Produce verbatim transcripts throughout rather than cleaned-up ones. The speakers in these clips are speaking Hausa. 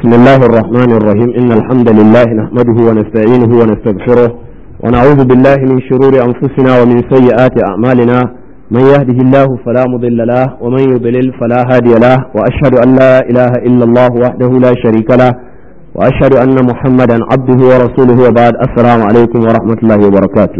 بسم الله الرحمن الرحيم إن الحمد لله نحمده ونستعينه ونستغفره ونعوذ بالله من شرور أنفسنا ومن سيئات أعمالنا من يهده الله فلا مضل له ومن يضلل فلا هادي له وأشهد أن لا إله إلا الله وحده لا شريك له وأشهد أن محمدا عبده ورسوله وبعد السلام عليكم ورحمة الله وبركاته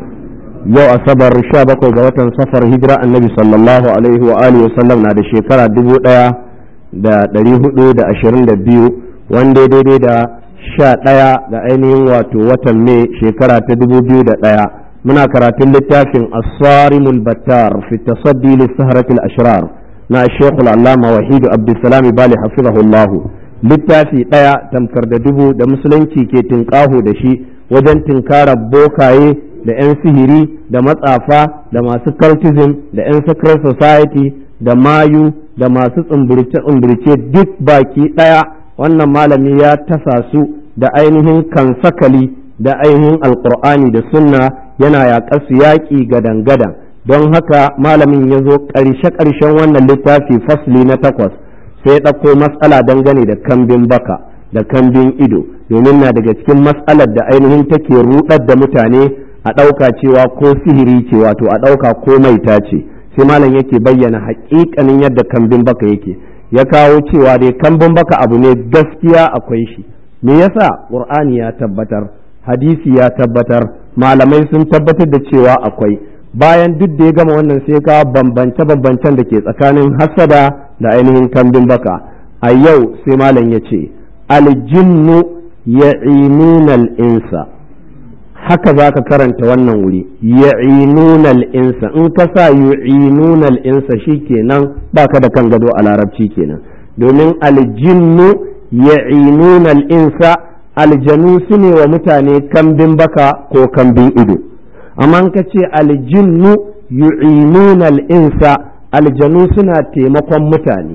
yau asabar sha bakwai ga watan safar hijira annabi sallallahu alaihi wa alihi wasallam na da shekara dubu ɗaya da ɗari hudu da ashirin da biyu wanda daidai da sha ɗaya ga ainihin wato watan mai shekara ta dubu biyu da ɗaya muna karatun littafin as-sarimul battar fi tasaddi lis-sahratil ashrar na shekul allama wahidu abdulsalam bali hafizahullahu littafi ɗaya tamkar da dubu da musulunci ke tinkaho da shi wajen tinkarar bokaye da 'yan sihiri da matsafa da masu cultism da 'yan secret society da mayu da masu tsumburce-tsumburce duk baki ɗaya wannan malami ya tasa su da ainihin kansakali da ainihin alkur'ani da sunna yana yaƙar su yaƙi gadan-gadan don haka malamin ya zo ƙarshe-ƙarshen wannan littafi fasli na takwas sai ya ɗauko matsala dangane da kambin baka da kambin ido domin na daga cikin matsalar da ainihin take ruɗar da mutane a ɗauka cewa ko sihiri ce wato a ɗauka ko maita ce sai malam yake bayyana haƙiƙanin yadda kambin baka yake ya kawo cewa dai kambin baka abu ne gaskiya akwai shi me yasa qur'ani ya tabbatar hadisi ya tabbatar malamai sun tabbatar da cewa akwai bayan duk da ya gama wannan sai ka bambance bambancen da ke tsakanin hasada da ainihin kambin baka a yau sai malam ya ce aljinnu ya'inuna al-insa haka za ka karanta wannan wuri ya'inunal insa in ka sa yu'inunal insa shikenan baka da kan gado a larabci kenan domin aljinnu ya'inunal insa aljanu su ne wa mutane kambin baka ko kambin ido amma in ka ce aljinnu yu'inunal insa aljanu suna taimakon mutane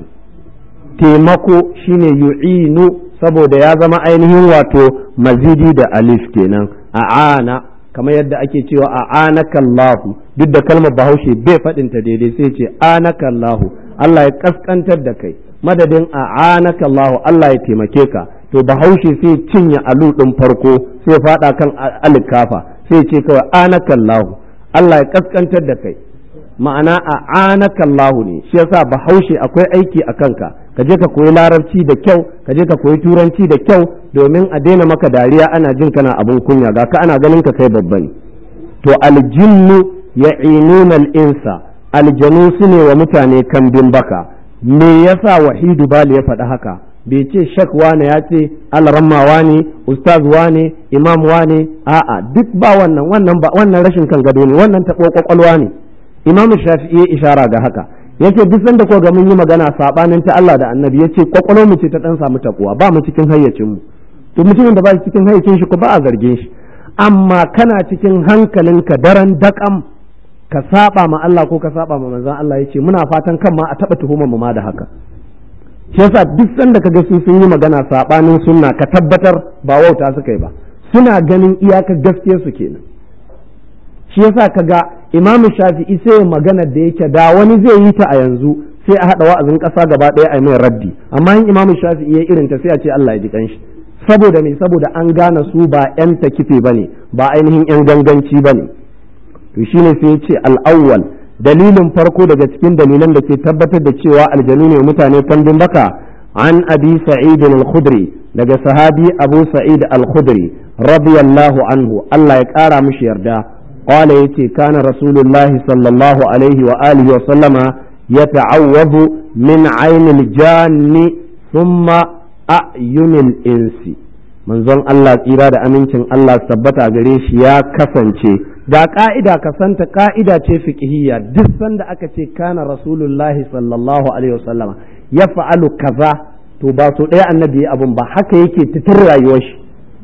taimako shine yu'inu saboda ya zama ainihin wato mazidi da alif kenan a'ana kamar yadda ake cewa a'anaka Allahu duk da kalmar Bahaushe bai faɗin ta daidai sai ce anaka Allahu Allah ya kaskantar da kai madadin a'anaka Allahu Allah ya taimake ka to Bahaushe sai cinye alu din farko sai faɗa kan alkafa sai ce kawai anaka Allahu Allah ya kaskantar da kai ma'ana a'anaka Allahu ne shi yasa Bahaushe akwai aiki a kanka ka je ka koyi larabci da kyau ka je ka koyi turanci da kyau domin a daina maka dariya ana jin kana abun kunya ga ka ana ganin ka kai babba ne to aljinnu ya'inuna al-insa aljanu su ne wa mutane kambin baka me yasa wahidu bali ya faɗi haka bai ce shak wane ya ce alramma wane ustaz wane imam wane a'a duk ba wannan wannan ba wannan rashin kan gado ne wannan taɓo kwakwalwa ne imam shafi'i ya ishara ga haka yace duk sanda ko ga mun yi magana sabanin ta Allah da Annabi yace kwakwalo mu ce ta dan samu takuwa ba mu cikin hayyacin mu to mutumin da ba shi cikin hayyacin shi ko ba a zargin shi amma kana cikin hankalinka daren dakam ka saba ma Allah ko ka saba ma manzon Allah yace muna fatan kan ma a taba tuhumar mu ma da haka shi yasa duk sanda kaga su sun yi magana sabanin sunna ka tabbatar ba wauta suka yi ba suna ganin iyaka gaskiyar su kenan shi yasa kaga Imam Shafi'i sai magana da yake da wani zai yi ta a yanzu sai a hada wa'azin kasa gaba daya a mai raddi amma in Imam Shafi'i ya irin ta sai a ce Allah ya ji kanshi saboda me saboda an gane su ba yan takife bane ba ainihin yan ganganci bane to shine sai ya ce al-awwal dalilin farko daga cikin dalilan da ke tabbatar da cewa aljanu ne mutane kambin baka an abi sa'id al-khudri daga sahabi abu sa'id al-khudri radiyallahu anhu Allah ya kara mishi yarda قال يتي كان رسول الله صلى الله عليه وآله وسلم يتعوذ من عين الجان ثم أعين الإنس manzon Allah tsira da amincin Allah tabbata gare shi ya kasance da ka'ida kasanta ka'ida ce fiqhiyya duk sanda aka ce kana rasulullahi sallallahu alaihi wasallama ya fa'alu kaza to ba so ɗaya annabi abun ba haka yake tutur rayuwar shi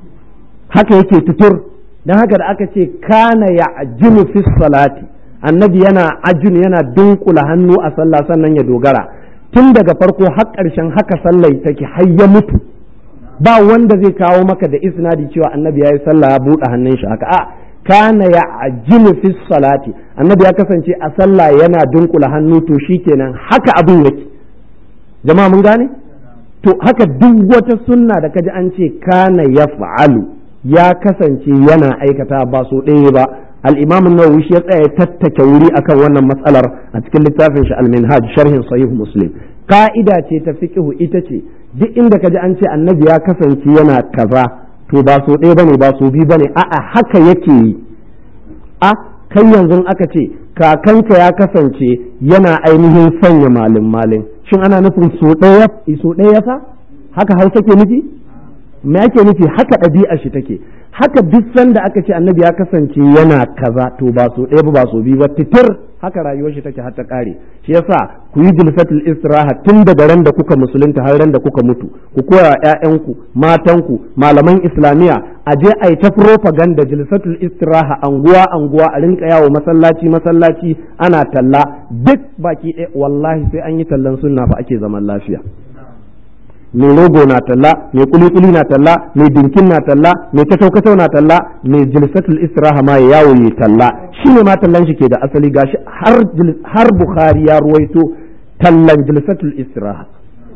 haka yake tutur don haka da aka ce kana ya ajinu fi salati annabi yana ajinu yana dunkula hannu a sallah sannan ya dogara tun daga farko har ƙarshen haka sallai take har ya mutu ba wanda zai kawo maka da isnadi cewa annabi ya yi sallah ya buɗe hannun shi haka a kana ya ajinu fi salati annabi ya kasance a sallah yana dunkula hannu to shikenan haka abin yake jama'a mun gane to haka duk wata sunna da kaji an ce kana yaf'alu ya kasance yana aikata ba so ɗaya ba. al-imam an-nawawi shi ya tsaya tattake wuri akan wannan matsalar a cikin littafin shi al-minhaj sharhin sahih muslim. ka'ida ce ta fiqhu ita ce duk inda kaji an ce annabi ya kasance yana kaza to ba so ɗaya bane ba so biyu bane a'a haka yake yi. a kai yanzu aka ce kakanka ya kasance yana ainihin sanya malin malin shin ana nufin so ɗaya so ɗaya fa haka hausa ke nufi me ake nufi haka ɗabi'ar shi take haka duk sanda aka ce annabi ya kasance yana kaza to ba so ɗaya ba so biyu ba titir haka rayuwar shi take har ta kare. shi yasa ku yi jilsatul istiraha tun daga ran da kuka musulunta har ran da kuka mutu ku koya ƴaƴanku matanku malaman islamiya a je a yi ta propaganda jilsatul istiraha anguwa anguwa a rinka yawo masallaci masallaci ana talla duk baki ɗaya wallahi sai an yi tallan sunna fa ake zaman lafiya. mai rogo na talla mai kulikuli na talla mai dinkin na talla mai katau-katau na talla mai jilsatul istiraha ma ya yawo ya talla shi ne ma tallan shi ke da asali gashi har har Bukhari ya ruwaito tallan jilsatul istiraha.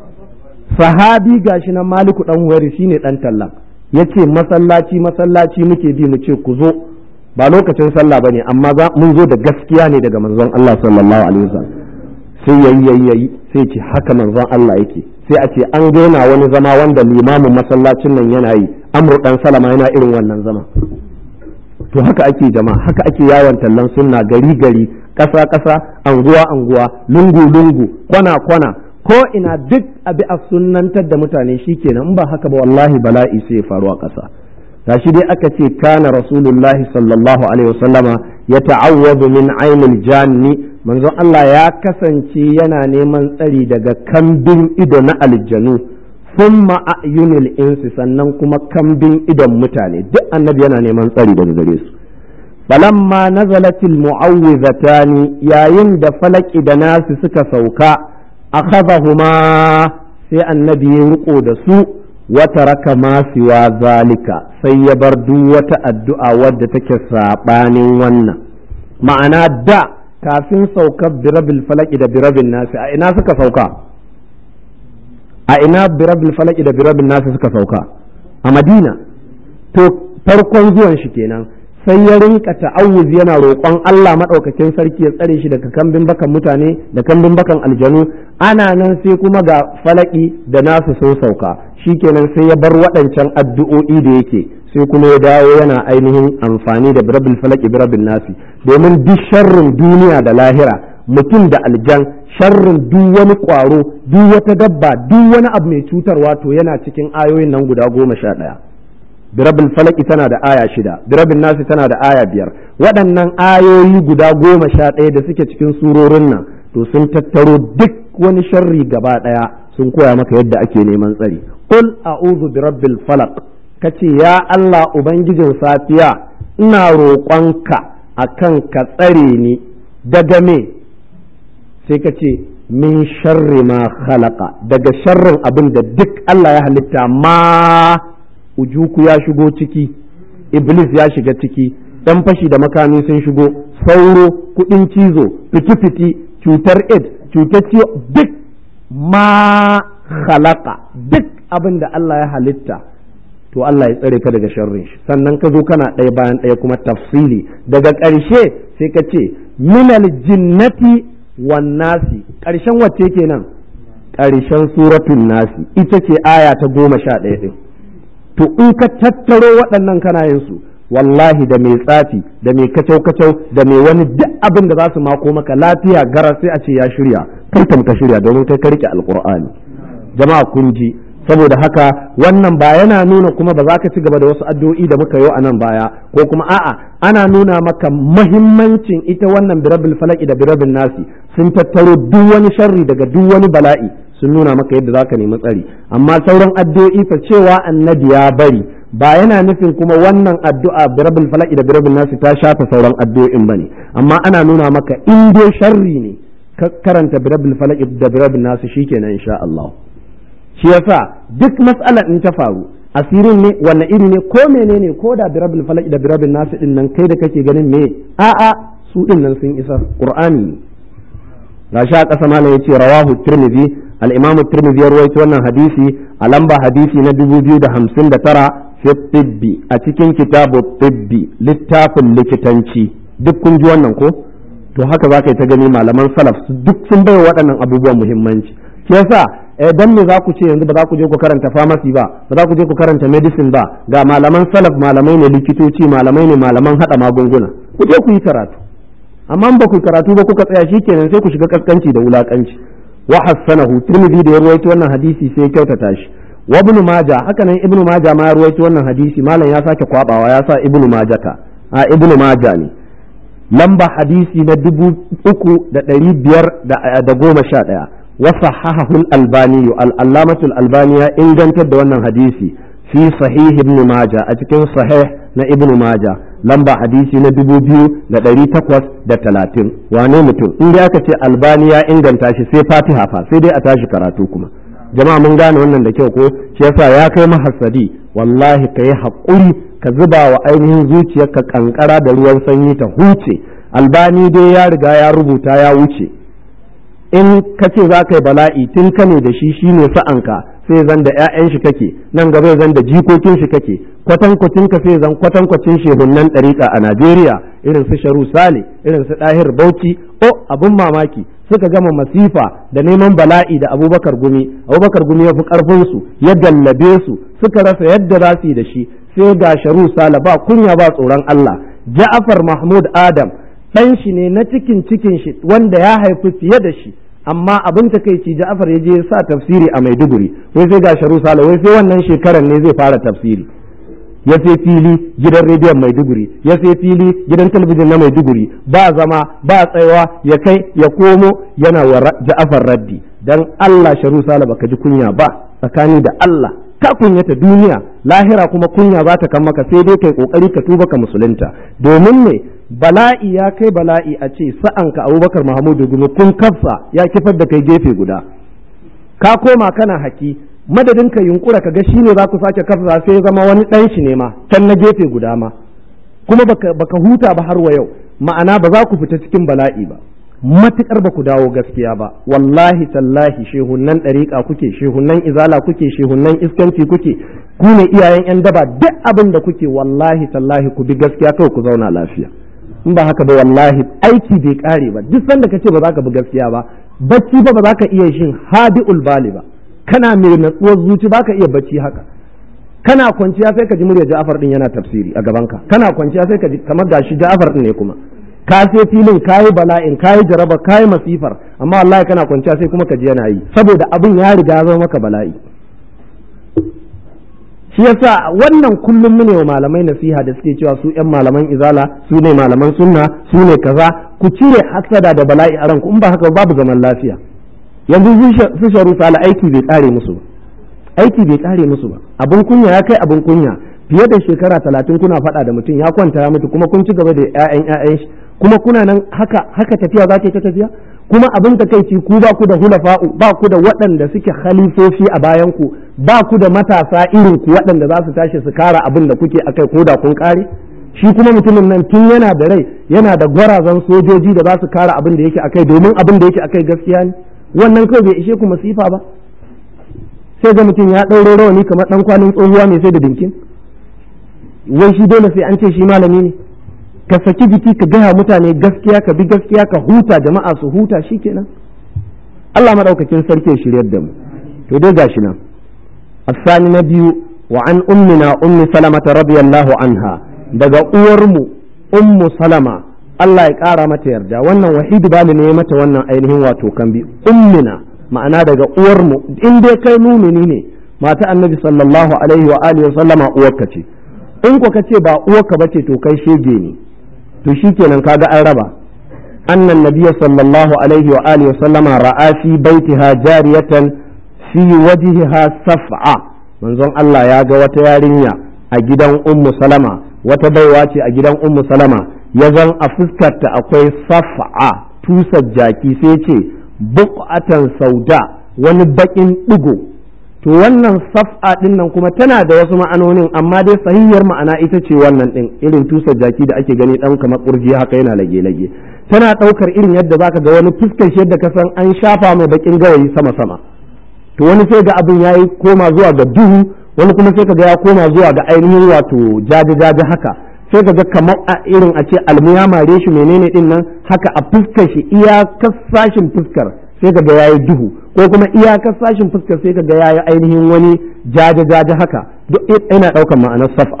sahabi gashi na Maliku dan Huwairi shine dan tallan yace masallaci masallaci muke bi mu ce ku zo ba lokacin sallah bane amma mun zo da gaskiya ne daga manzon Allah sallallahu alaihi wasallam sai yayi yayi sai ce haka manzon Allah yake sai a ce an gaina wani zama wanda limamin masallacin nan yana yi Amr dan Salama yana irin wannan zama. to haka ake jama'a haka ake yawon tallan sunna gari gari ƙasa ƙasa anguwa anguwa lungu lungu kwana kwana ko ina duk abi a sunnantar da mutane shikenan in ba haka ba wallahi bala'i sai ya faru a ƙasa. gashi dai aka ce kana rasulullahi sallallahu alaihi wasallama ya ta'awwadu min ainil janni manzon Allah ya kasance yana neman tsari daga kambin ido na aljanu thumma a'yunil insi sannan kuma kambin idon mutane duk annabi yana neman tsari daga gare su. falamma nazalatil mu'awwizatani yayin da falaki da nasu suka sauka akhadhahuma sai annabi ya riko da su wata raka ma siwa zalika sai ya bar duk wata addu'a wadda take sabanin wannan. ma'ana da kafin saukar birabil falaki da birabin nasi a ina suka sauka a ina birabil falaki da birabin nasi suka sauka a Madina. to farkon zuwan shi kenan sai ya rinka ta'awuz yana roƙon Allah madaukakin sarki ya tsare shi daga kambin bakan mutane da kambin bakan aljanu. ana nan sai kuma ga falaki da nasu sun sauka shikenan sai ya bar waɗancan addu'o'i da yake sai kuma ya dawo yana ainihin amfani da birabil falaki birabin nasi domin duk sharrin duniya da lahira mutum da aljan sharrin duk wani kwaro duk wata dabba duk wani abu mai cutarwa to yana cikin ayoyin nan guda goma sha ɗaya. birabil falaki tana da aya shida birabin nasi tana da aya biyar. waɗannan ayoyi guda goma sha ɗaya da suke cikin surorin nan to sun tattaro duk wani sharri gaba ɗaya sun koya maka yadda ake neman tsari. qul a'udhu birabbil falaq kace ya Allah ubangijin safiya ina roƙonka akan ka tsare ni daga me sai kace min sharri ma khalaqa daga sharrin abin da duk Allah ya halitta ma ujuku ya shigo ciki iblis ya shiga ciki dan fashi da makami sun shigo sauro kudin cizo fiti-fiti cutar id cutar ciwo duk ma khalaqa duk abin da Allah ya halitta to Allah ya tsare ka daga sharrin shi sannan ka zo kana ɗaya bayan ɗaya kuma tafsili daga ƙarshe sai ka ce minal jinnati wan nasi ƙarshen wacce kenan ƙarshen suratul nasi ita ce aya ta goma sha ɗaya ɗin. to in ka tattaro waɗannan kana yin su wallahi da mai tsafi da mai kacau kacau da mai wani duk abin da za su mako maka lafiya gara sai a ce ya shirya kai ka shirya domin kai ka rike alqur'ani. jama'a kun ji saboda haka wannan ba yana nuna kuma ba za ka ci gaba da wasu addu'o'i da muka yi a nan baya ko kuma a'a ana nuna maka muhimmancin ita wannan birabil falaki da birabin nasi sun tattaro duk wani sharri daga duk wani bala'i sun nuna maka yadda za ka nemi tsari. amma sauran addu'o'i fa cewa annabi ya bari ba yana nufin kuma wannan addu'a birabil falaki da birabin nasi ta shafa sauran addu'o'in bane amma ana nuna maka in dai sharri ne ka karanta birabil falaki da birabin nasi shikenan insha Allah. shi yasa duk mas'alar in ta faru asirin ne wanne iri ne ko menene ko da birabil falaki da birabin nasi din nan kai da kake ganin me a'a su din nan sun isa qur'ani ne gashi a ƙasa malam yace rawahu tirmidhi al-Imam Tirmidhi ya rawaito wannan hadisi a lamba hadisi na dubu biyu da hamsin da tara fi tibbi a cikin kitabu tibbi littafin likitanci. Duk kun ji wannan ko? To haka za ka yi ta gani malaman salaf duk sun bai waɗannan abubuwan muhimmanci. Shi yasa eh dan me za ku ce yanzu ba za ku je ku karanta pharmacy ba, ba za ku je ku karanta medicine ba, ga malaman salaf malamai ne likitoci, malamai ne malaman hada magunguna. Ku je ku yi karatu. Amma ba ku karatu ba kuka tsaya shikenan sai ku shiga kaskanci da wulakanci. Wa hasanahu Tirmidhi da ya rawaito wannan hadisi sai ya kyautata shi. Wa Ibn Majah haka nan Ibn Majah ma ya rawaito wannan hadisi, malam ya sake kwabawa ya sa Ibn Majah ta. A Ibn Majah ne. Lamba hadisi na dubu uku da ɗari biyar da goma sha ɗaya. وصححه الألباني العلامة الألباني إن جنت دون حديثي في صحيح ابن ماجه أتكلم صحيح نا ابن ماجه لمبا حديثي ندبو بيو لدري تقوس دا تلاتين وانيمتو إن جاكت الألبانيا إن جنتاشي سي فاتحة فا سي دي أتاشي كراتوكما جماعة من غانا ونن دا كيوكو شيسا يا كي محسدي والله كي حقوري كذبا وأينهن زوتي يكا كنكرا دلوان سنيتا هوتي الباني دي يا رغا يا ربوتا يا ووتي in ka ce za ka yi bala'i tun ka ne da shi shi ne sa'anka sai zan da 'ya'yan shi kake nan gaba zan da jikokin shi kake kwatankwacin ka sai zan kwatankwacin shehunnan ɗariƙa a Najeriya irin su Sharu Sale irin su Ɗahir Bauchi o abin mamaki suka gama masifa da neman bala'i da Abubakar Gumi Abubakar Gumi ya fi ƙarfin su ya gallabe su suka rasa yadda za su yi da shi sai ga Sharu Sale ba kunya ba tsoron Allah Ja'far Mahmud Adam ɗan shi ne na cikin cikin shi wanda ya haifi fiye da shi amma abin takeici Ja'far ya je ya sa tafsiri a Maiduguri wai sai ga Sharu Sale wai sai wannan shekarar ne zai fara tafsiri ya sai fili gidan rediyon Maiduguri ya sai fili gidan talabijin na Maiduguri ba zama ba tsayawa ya kai ya komo yana wa Ja'far raddi dan Allah Sharu Sale baka ji kunya ba tsakani da Allah ka kunyata duniya lahira kuma kunya za ta kan maka sai dai kai kokari ka tuba ka musulunta domin ne bala'i ya kai bala'i a ce sa'anka Abubakar Mahamudu Gumi kun kafsa ya kifar da kai gefe guda ka koma kana haki madadin ka yunkura ka ga shine za ku sake kafsa sai zama wani dan shi ne ma can na gefe guda ma kuma baka, baka huta ba har wa yau ma'ana ba za ku fita cikin bala'i ba matukar ba ku dawo gaskiya ba wallahi tallahi shehunnan ɗariƙa kuke shehunnan izala kuke shehunnan iskanci kuke ku ne iyayen yan daba duk abin da kuke wallahi tallahi ku bi gaskiya kawai ku zauna lafiya in ba haka ba wallahi aiki bai kare ba duk sanda kace ba za ka bi gaskiya ba bacci ba ba za ka iya shin hadi'ul bali ba kana mai natsuwar zuci ba ka iya bacci haka kana kwanciya sai ka ji murya Ja'far din yana tafsiri a gabanka kana kwanciya sai ka ji kamar gashi Ja'far din ne kuma ka sai filin kayi bala'in kayi jaraba kayi masifar amma wallahi kana kwanciya sai kuma ka ji yana yi saboda abin ya riga zama maka bala'i shi yasa wannan kullum mune wa malamai nasiha da suke cewa su ƴan malaman izala su ne malaman sunna su ne kaza ku cire hasada da bala'i a ranku in ba haka babu zaman lafiya yanzu su Sharu Sale aiki bai kare musu ba aiki bai kare musu ba abun kunya ya kai abun kunya fiye da shekara talatin kuna faɗa da mutum ya kwanta ya mutu kuma kun ci gaba da ƴaƴan ƴaƴan shi kuma kuna nan haka haka tafiya za ta tafiya kuma abin takeici ku ba ku da hulafa'u ba ku da waɗanda suke khalifofi a bayan ku ba ku da matasa irin ku waɗanda za su tashi su kara abin da kuke akai ko da kun kare shi kuma mutumin nan tun yana da rai yana da gwarazan sojoji da za su kara abin da yake akai domin abin da yake akai gaskiya ne wannan kawai bai ishe ku masifa ba sai ga mutum ya ɗauro rawani kamar ɗan kwanin tsohuwa mai sai da dinkin wai shi dole sai an ce shi malami ne ka saki jiki ka gaya mutane gaskiya ka bi gaskiya ka huta jama'a su huta shikenan Allah madaukakin sarki ya shiryar da mu to dai gashi nan asani na biyu wa an ummina ummi salama radiyallahu anha daga uwar mu ummu salama Allah ya kara mata yarda wannan wahidu bali ne mata wannan ainihin wato kambi ummina ma'ana daga uwar mu in dai kai mumini ne mata annabi sallallahu alaihi wa alihi wa sallama uwarka ce in ko kace ba uwarka bace to kai shege ne to shikenan kaga an raba annan nabiyyu sallallahu alaihi wa alihi wa sallama ra'a fi baitiha jariyatan fi wajhiha saf'a manzon Allah ya ga wata yarinya a gidan ummu salama wata baiwa ce a gidan ummu salama ya zan a fuskarta akwai saf'a tusar jaki sai ce buqatan sauda wani bakin digo to wannan saf'a din nan kuma tana da wasu ma'anonin amma dai sahihiyar ma'ana ita ce wannan din irin tusar jaki da ake gani dan kamar kurji haka yana lage lage tana daukar irin yadda zaka ga wani fuskar shi yadda ka san an shafa mai bakin gawayi sama sama to wani sai ga abin yayi koma zuwa ga duhu, wani kuma sai kaga ya koma zuwa ga ainihin wato jaje-jaje haka, sai kaga kamar a irin a ce almu ya mare shi menene din nan haka a fuskar shi iyakar sashin fuskar sai kaga yayi duhu, ko kuma iyakar sashin fuskar sai kaga yayi ainihin wani jaje-jaje haka, duk ina daukan ma'anar saf'a.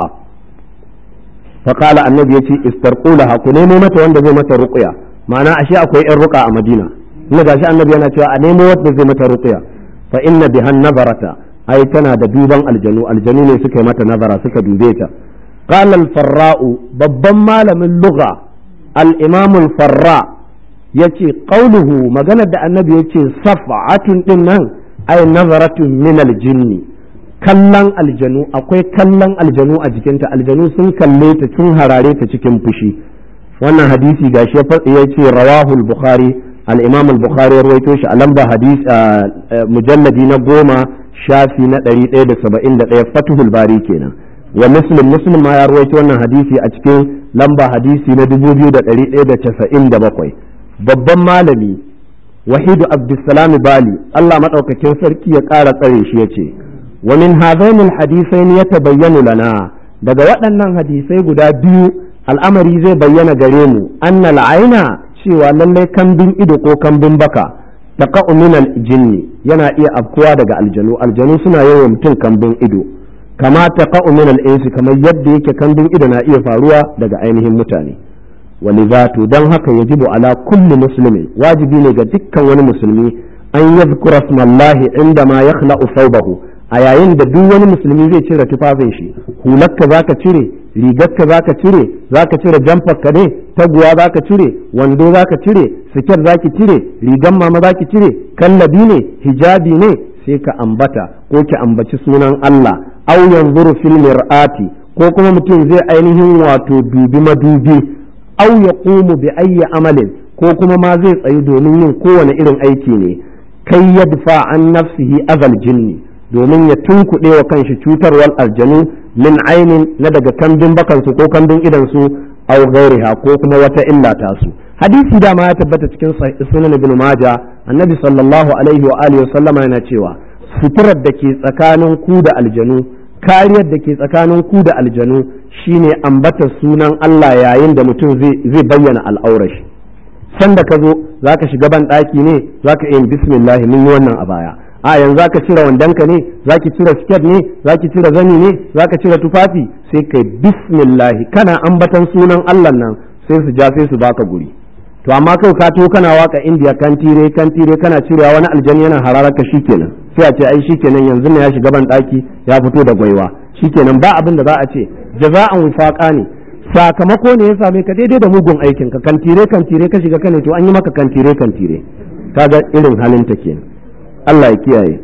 fa qala annabi yace istarqulaha ku nemo mata wanda zai mata ruqya, ma'ana ashe akwai yan ruqa a Madina, ina gashi annabi yana cewa a nemo wanda zai mata ruqya, fa inna biha nazarata, ai tana da duban aljanu, aljanu ne suka yi mata nazara suka dube ta. qala al-farra'u, babban malamin lugha al-imam al-farra yace qauluhu, maganar da annabi yace saf'atun din nan ai nazaratun min al-jinni, kallon aljanu, akwai kallon aljanu a jikinta, aljanu sun kalle ta sun harare ta cikin fushi. wannan hadisi gashi ya ce rawahu al-bukhari, al-imam al-bukhari ya rawaito shi a lamba hadisi mujalladi na goma shafi na ɗari ɗaya da saba'in da ɗaya fatuhul bari kenan. wa muslim muslim ma ya rawaito wannan hadisi a cikin lamba hadisi na dubu biyu da ɗari ɗaya da casa'in da bakwai. babban malami wahidu abdussalam bali, Allah madaukakin sarki ya ƙara tsare shi, yace wa min hadaini al-hadithaini yatabayyanu lana, daga waɗannan hadisai guda biyu al'amari zai bayyana gare mu, annal aina, cewa lallai kambin ido ko kambin baka taqa'u min al-jinni, yana iya afkuwa daga aljanu, aljanu suna yawan mutum kambin ido, kama taqa'u min al-insi, kamar yadda yake kambin ido na iya faruwa daga ainihin mutane. walidhatu, dan haka yajibu ala kulli muslimin, wajibi ne ga dukkan wani musulmi an yadhkura ismallahi inda ma yakhla'u thawbahu, a yayin da duk wani musulmi zai cire tufafin shi, hularka zaka cire, rigarka zaka cire, zaka cire jamfarka ne, taguwa zaka cire, wando zaka cire, siket zaki cire, rigan mama zaki cire, kallabi ne, hijabi ne, sai ka ambata ko ki ambaci sunan Allah. aw yanzuru fil mir'ati, ko kuma mutum zai ainihin wato dubi madubi, aw yaqumu bi ayyi amalin, ko kuma ma zai tsayi domin yin kowane irin aiki ne, kai yadfa an nafsihi azal jinni, domin ya tunkuɗe wa kanshi cutarwar aljanu, min ainin, na daga kambin bakansu ko kambin idansu, aw ghairiha, ko kuma wata illa ta su. hadisi dama ya tabbata cikin sunan ibn majah, annabi sallallahu alaihi wa alihi wa sallama yana cewa suturar da ke tsakanin ku da aljanu, kariyar da ke tsakanin ku da aljanu shine ambata sunan Allah yayin da mutum zai bayyana al'aurar shi. sanda ka zo zaka shiga ban daki ne, zaka yi bismillah, mun yi wannan a baya. a yanzu zaka cire wandonka ne, zaki cire skirt ne, zaki cire zani ne, zaka cire tufafi, sai kai bismillah, kana ambatan sunan Allah nan, sai su ja sai su baka guri. to amma kai ka to kana waka indiya kantire kantire kana cirewa, wani aljanni yana hararaka, shikenan sai a ce ai shikenan yanzu ne ya shiga ban daki ya fito da gwaiwa, shikenan ba abin da za a ce, jaza'an wifaqa ne, sakamako ne ya same ka daidai da mugun aikin ka, kantire kantire ka shiga kane, to an yi maka kantire kantire, kaga irin halin ta kenan. Allah ya kiyaye.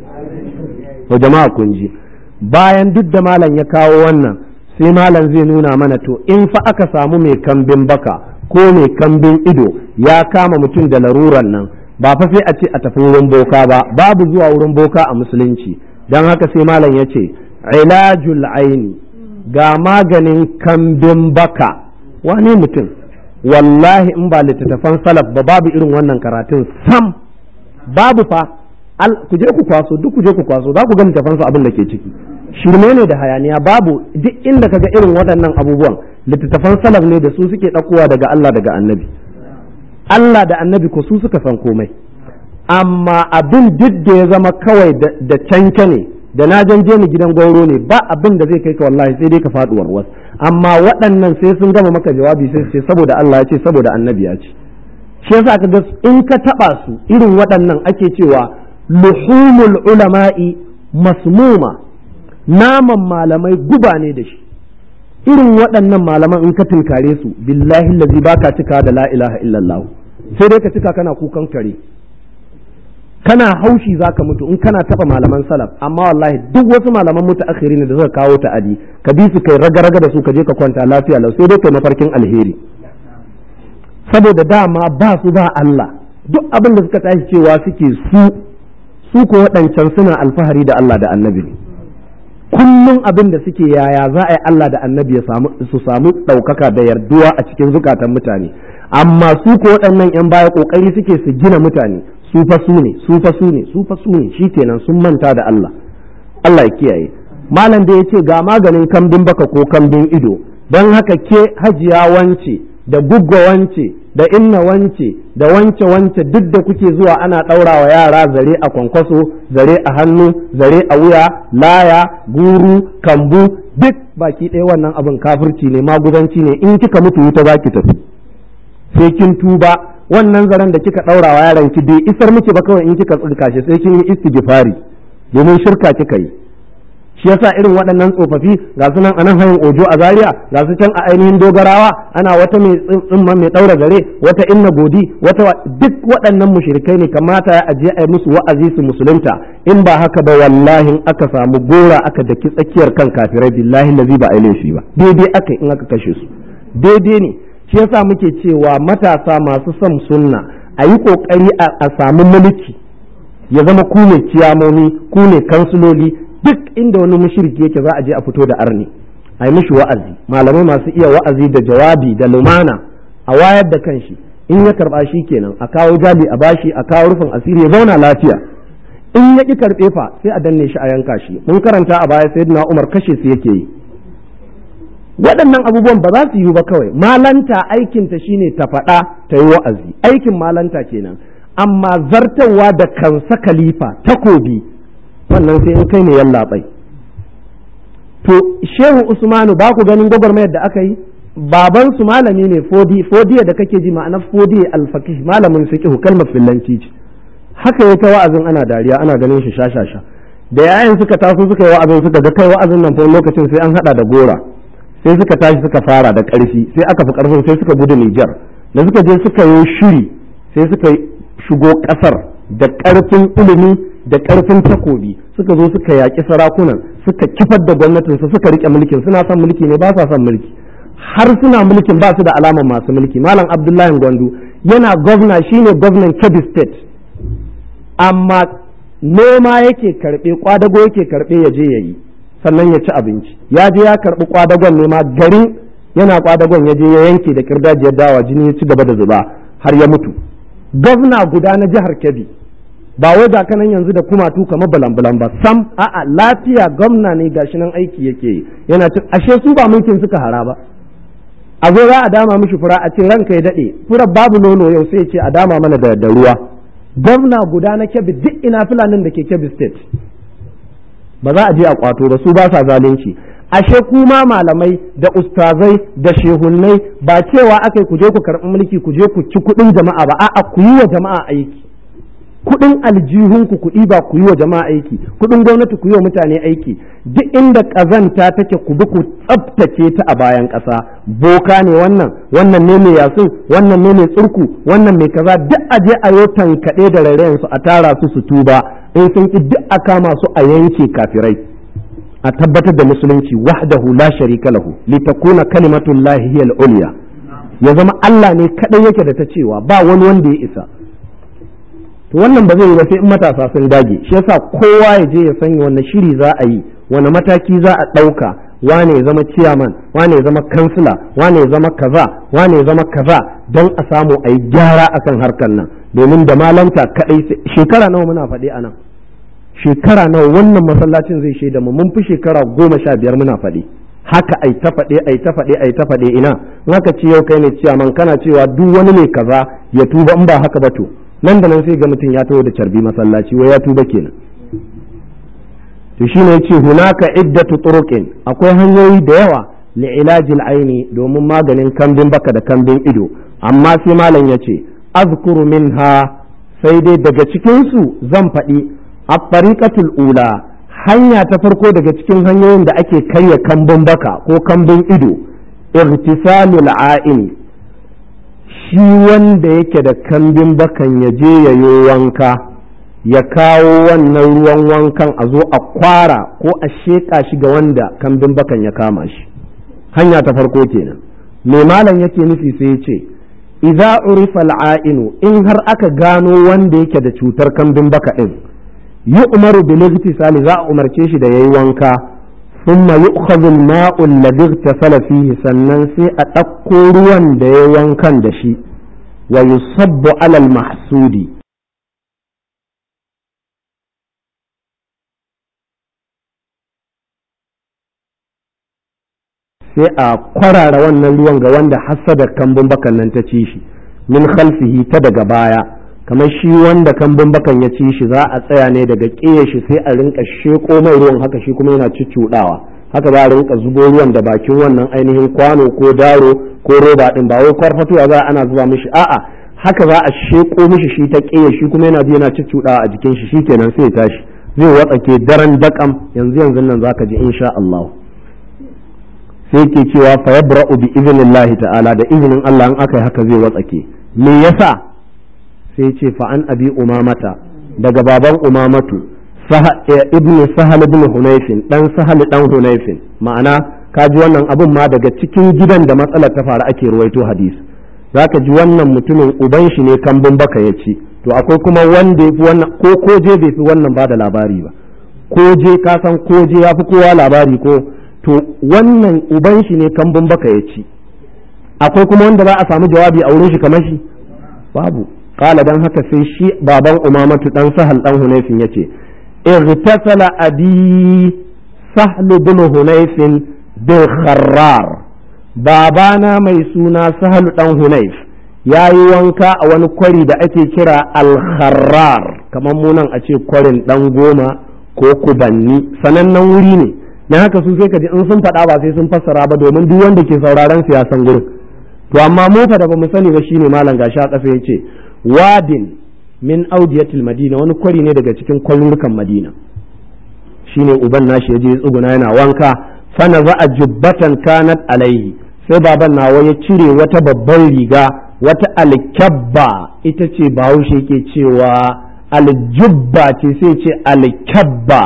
to jama'a kun ji, bayan duk da malam ya kawo wannan, sai malam zai nuna mana to in fa aka samu mai kambin baka ko mai kambin ido ya kama mutum da laruran nan, ba fa sai a ce a tafi wurin boka ba, babu zuwa wurin boka a musulunci. don haka sai malam ya ce ilajul aini, ga maganin kambin baka. wane mutum, wallahi in ba littattafan salaf ba babu irin wannan karatun sam, babu fa. ku je ku kwaso, duk ku je ku kwaso, za ku ga littattafan su abin da ke ciki, shirme ne da hayaniya, babu. duk inda kaga irin waɗannan abubuwan littattafan salaf ne da su suke ɗaukowa daga Allah daga annabi. Allah da annabi ko su suka san komai, amma abin duk da ya zama kawai da canke ne, da na janje ni gidan gwauro ne, ba abin da zai kai ka wallahi sai dai ka faɗuwar wasu. amma waɗannan sai sun gama maka jawabi sai su ce saboda Allah ya ce, saboda annabi ya ce. shi yasa ka ga in ka taɓa su irin waɗannan ake cewa luhumul ulama'i masmuma, naman malamai guba ne da shi. irin waɗannan malaman in ka tunkare su, billahi lazi baka cika da la ilaha illallah, sai dai ka cika kana kukan kare, kana haushi zaka mutu in kana taba malaman salaf. amma wallahi duk wasu malaman mutaakhirin da suka kawo ta'adi, ka bi su kai raga-raga da su, ka je ka kwanta lafiya lau, sai dai kai mafarkin alheri, saboda dama ba su ba Allah. duk abin da suka tashi cewa suke su su ko waɗancan suna alfahari da Allah da annabi ne. kullum abin da suke yaya za a yi Allah da annabi ya samu su samu ɗaukaka da yarduwa a cikin zukatan mutane, amma su ko waɗannan yan baya ƙoƙari suke su gina mutane, su fa su ne su fa su ne su fa su ne shikenan sun manta da Allah. Allah ya kiyaye. Malam da yace ga maganin kambin baka ko kambin ido, don haka ke hajiya wance da guggo wance da inna wance da wance wance duk da kuke zuwa ana ɗaurawa yara zare a kwankwaso, zare a hannu, zare a wuya, laya, guru, kambu, duk baki ɗaya wannan abin kafirci ne, maguzanci ne. In kika mutu wuta za ki tafi sai kin tuba. Wannan zaren da kika ɗaurawa yaran ki bai isar miki ba, kawai in kika tsirka shi sai kin yi istighfari domin shirka kika yi. Shi yasa irin waɗannan tsofaffi ga su nan a nan hayin ojo a Zaria, ga su can a ainihin Dogarawa ana wata mai tsimma mai ɗaura zare, wata inna godi, wata duk waɗannan mushrikai ne, kamata ya aje a yi musu wa'azi su musulunta. In ba haka ba wallahi aka samu gora aka daki tsakiyar kan kafirai billahi lazi ba a yi laifi ba, daidai aka in aka kashe su daidai ne. Shi yasa muke cewa matasa masu son sunna a yi kokari a samu mulki, ya zama ku ne ciyamomi, ku ne kansuloli, duk inda wani mushriki yake za a je a fito da arni a yi mishi wa'azi, malamai masu iya wa'azi da jawabi da lumana a wayar da kanshi. In ya karba shi kenan a kawo jabi a bashi, a kawo rufin asiri ya zauna lafiya. In ya ki karbe fa sai a danne shi a yanka shi. Mun karanta a baya sayyidina Umar kashe su yake yi. Waɗannan abubuwan ba za su yi ba kawai. Malanta aikinta shine ta faɗa ta yi wa'azi, aikin malanta kenan. Amma zartarwa da kansa khalifa takobi wannan sai in kai ne yallaɓai. To Shehu Usmanu ba ku ganin gwagwarmayar da aka yi? Baban su malami ne, fodi fodiya da kake ji ma'ana fodiya alfaqih, malamin fiqh, kalmar fillanci ce. Haka yake wa'azin ana dariya ana ganin shi shashasha. Da yayin suka taso suka yi wa'azin suka ga kai wa'azin nan fa lokacin sai an hada da gora. Sai suka tashi suka fara da ƙarfi, sai aka fi ƙarfin sai suka gudu Nijar. Da suka je suka yi shiri sai suka shigo ƙasar da ƙarfin ilimi da ƙarfin takobi, suka zo suka yaƙi sarakunan, suka kifar da gwamnatin su, suka rike mulkin. Suna son mulki ne ba sa son mulki, har suna mulkin ba su da alamar masu mulki. Malam Abdullahi Gwandu yana gwamna, shine gwamnan Kebbi State, amma noma yake karɓe, kwadago yake karɓe ya je yayi, sannan ya ci abinci. Ya je ya karɓi kwadagon ne ma, garin yana kwadagon ya je ya yanke da kirdajiyar dawa, jini ya ci gaba da zuba har ya mutu. Gwamna guda na jihar Kebbi, ba wai ga kanan yanzu da kumatu kamar balan-balan ba sam, a'a lafiya gwamna ne gashi nan aiki yake yana ci. Ashe su ba mulkin suka hara ba, a zo za a dama mishi fura a ce ranka ya daɗe fura babu nono yau, sai ce a dama mana da, da ruwa. Gwamna guda na Kebbi, duk ina filanin da ke Kebbi State ba za a je a kwato ba, su ba sa zalunci. Ashe kuma malamai da ustazai da shehunnai ba cewa akai ku je ku karɓi mulki ku je ku ci kuɗin jama'a ba, a'a ku yi wa jama'a aiki. Kuɗin aljihunku kuɗi ba ku yi wa jama'a aiki, kuɗin gwamnati ku yi wa mutane aiki. Duk inda ƙazanta take ku bi ku tsabtace ta a bayan ƙasa. Boka ne wannan, wannan ne mai yasin, wannan ne mai tsurku, wannan mai kaza, duk a je a yo tankaɗe da rairayen su a tara su su tuba. In sun ki duk a kama su a yanke kafirai, a tabbatar da musulunci wahdahu la sharika lahu litakuna kalimatullahi hiya al-ulya. Ya zama Allah ne kadai yake da ta cewa, ba wani wanda ya isa. To wannan ba zai yi ba sai in matasa sun dage. Shi yasa kowa ya je ya sanya wani shiri za a yi, wani mataki za a ɗauka, wane ya zama ciyaman, wane ya zama kansila, wane ya zama kaza, wane ya zama kaza, don a samu a yi gyara akan harkar nan. Domin da malanta kaɗai shekara nawa muna faɗi a nan, shekara nawa wannan masallacin zai shaida mu, mun fi shekara goma sha biyar muna faɗi haka, ai ta faɗe ai ta faɗe ai ta faɗe. ina in haka ce yau kai ne ciyaman kana cewa duk wani ne kaza ya tuba, in ba haka ba to nan da nan sai ga mutum ya taho da carbi masallaci wai ya tuba kenan. To shine yace hunaka iddatu turuqin, akwai hanyoyi da yawa li ilajil aini domin maganin kambin baka da kambin ido. Amma sai malam yace azkuru minha, sai dai daga cikin su zan faɗi at-tariqatul ula, hanya ta farko daga cikin hanyoyin da ake karya kambin baka ko kambin ido, irtisalul a'in, shi wanda yake da kambin bakan ya je ya yi wanka, ya kawo wannan ruwan wankan a zo a kwara ko a sheƙa shi ga wanda kambin bakan ya kama shi. Hanya ta farko kenan. Me malam yake nufi sai ya ce idza urifa al'ainu, in har aka gano wanda yake da cutar kambin baka din, yu'maru bil igtisali, za a umarce shi da yayi wanka. thumma yu'khadhu al-ma'u alladhi igtasala fihi, sannan sai a ɗauko ruwan da ya wankan da shi, wa yusabbu ala al-mahsudi, sai a kwarara wannan ruwan ga wanda hassada kambun bakan nan ta ci shi min khalfihi ta daga baya, kamar shi wanda kambun bakan ya ci shi za a tsaya ne daga ƙiye shi sai a rinka sheko mai ruwan haka, shi kuma yana cuccuɗawa haka, za a rinka zubo ruwan da bakin wannan ainihin kwano ko daro ko roba din, ba wai kwarfatuwa za ana zuba mishi, a'a haka za a sheko mishi shi ta ƙiye shi kuma yana ji yana cuccuɗawa a jikin shi, shikenan sai ya tashi zai watsake daren dakam, yanzu yanzu nan zaka ji insha Allah. sai ke cewa fa yabra'u bi idnillahi ta'ala, da izinin Allah in aka yi haka zai watsake. Me yasa? sai ce fa an abi umamata, daga baban umamatu ibn sahal ibn hunayfin, dan sahal dan hunayfin, ma'ana kaji wannan abun ma daga cikin gidan da matsalar ta faru ake ruwaito hadisi. zaka ji wannan mutumin uban shi ne kambun baka ya ci, to akwai kuma wanda yafi wannan, ko koje bai fi wannan ba da labari ba, koje ka san koje ya fi kowa labari ko, to wannan uban shi ne kambun baka ya ci. akwai kuma wanda za a samu jawabi a wurin shi kamar shi babu. qala dan haka sai shi baban umamatu dan sahal dan hunayfin yace irtasala abi sahl bin hunayfin bil kharrar, babana mai suna sahal dan hunayf yayi wanka a wani kwari da ake kira al kharrar, kamar mu nan a ce kwarin dan goma ko kubanni, sanannen wuri ne. dan haka su sai kaji in sun faɗa ba sai sun fassara ba, domin duk wanda ke sauraron su ya san gurin. to amma mu fa da bamu sani ba shine malam gashi a ƙasa yace wadin min audiyatil madina, wani kwari ne daga cikin kwarurukan madina. shine uban nashi yaje ya tsuguna yana wanka, fa naza'a jubbatan kanat alaihi, sai baban nawa ya cire wata babbar riga, wata alkabba, ita ce bahaushe ke cewa aljubba ce, sai ce alkabba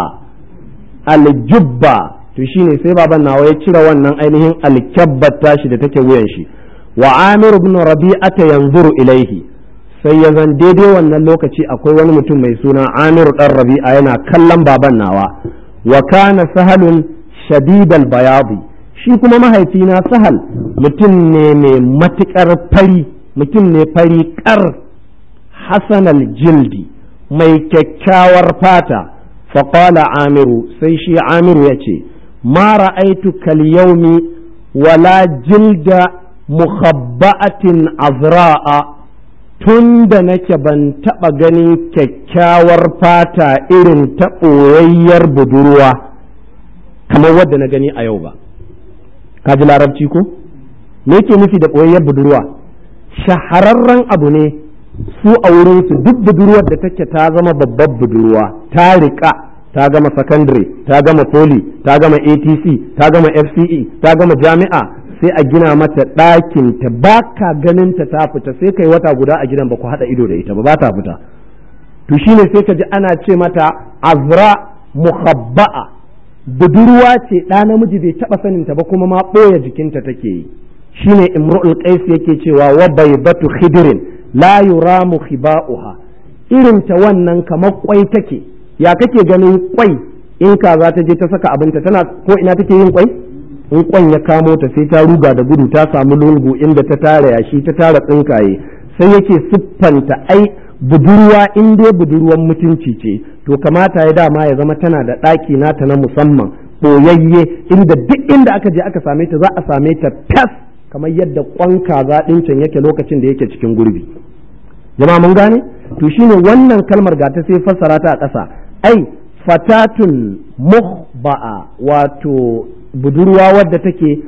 aljubba. to shine sai baban nawa ya cire wannan ainihin alkabbar tashi da take wuyan shi. wa amir ibn rabi'ata yanzuru ilaihi, sai ya zan daidai wannan lokaci akwai wani mutum mai suna amir dan rabi'a yana kallon baban nawa. wa kana sahalun shadidal bayadi, shi kuma mahaifina sahal mutum ne mai matukar fari, mutum ne fari kar, hasanal jildi, mai kyakkyawar fata. faqala amiru, sai shi amiru yace ma ra'aitu kal yawmi wala jilda mukhabba'atin azra'a, tunda nake ban taba ganin kyakkyawar fata irin ta ɓoyayyar budurwa kamar wadda na gani a yau ba. ka ji larabci ko? me yake nufi da ɓoyayyar budurwa? shahararren abu ne su a wurinsu, duk budurwar da take ta zama babbar budurwa, ta riƙa, ta gama secondary, ta gama poli, ta gama A T C, ta gama F C E, ta gama jami'a, sai a gina mata ɗakin ta, ba ka ganin ta ta fita, sai kai wata guda a gidan ba ku haɗa ido da ita ba, ba ta fita. to shine sai ka ji ana ce mata azra mukhabba'a, budurwa ce ɗa namiji bai taɓa sanin ta ba, kuma ma ɓoye jikinta take yi. shine imru'ul qais yake cewa wa baydatu khidrin la yuramu khiba'uha, irin ta wannan kamar kwai take. ya kake ganin kwai in kaza ta je ta saka abinta, tana ko ina take yin kwai? in kwan ya kamo ta sai ta ruga da gudu, ta samu lungu inda ta tara yashi, ta tara tsinkaye. sai yake siffanta ai budurwa in dai budurwan mutunci ce, to kamata ya dama ya zama tana da ɗaki nata na musamman boyayye, inda duk inda aka je aka same ta za a same ta tas, kamar yadda kwan kaza ɗin can yake lokacin da yake cikin gurbi. jama'a mun gane? to shine wannan kalmar ga ta sai fassara ta a ƙasa, ai fatatun muhba'a, wato budurwa wadda take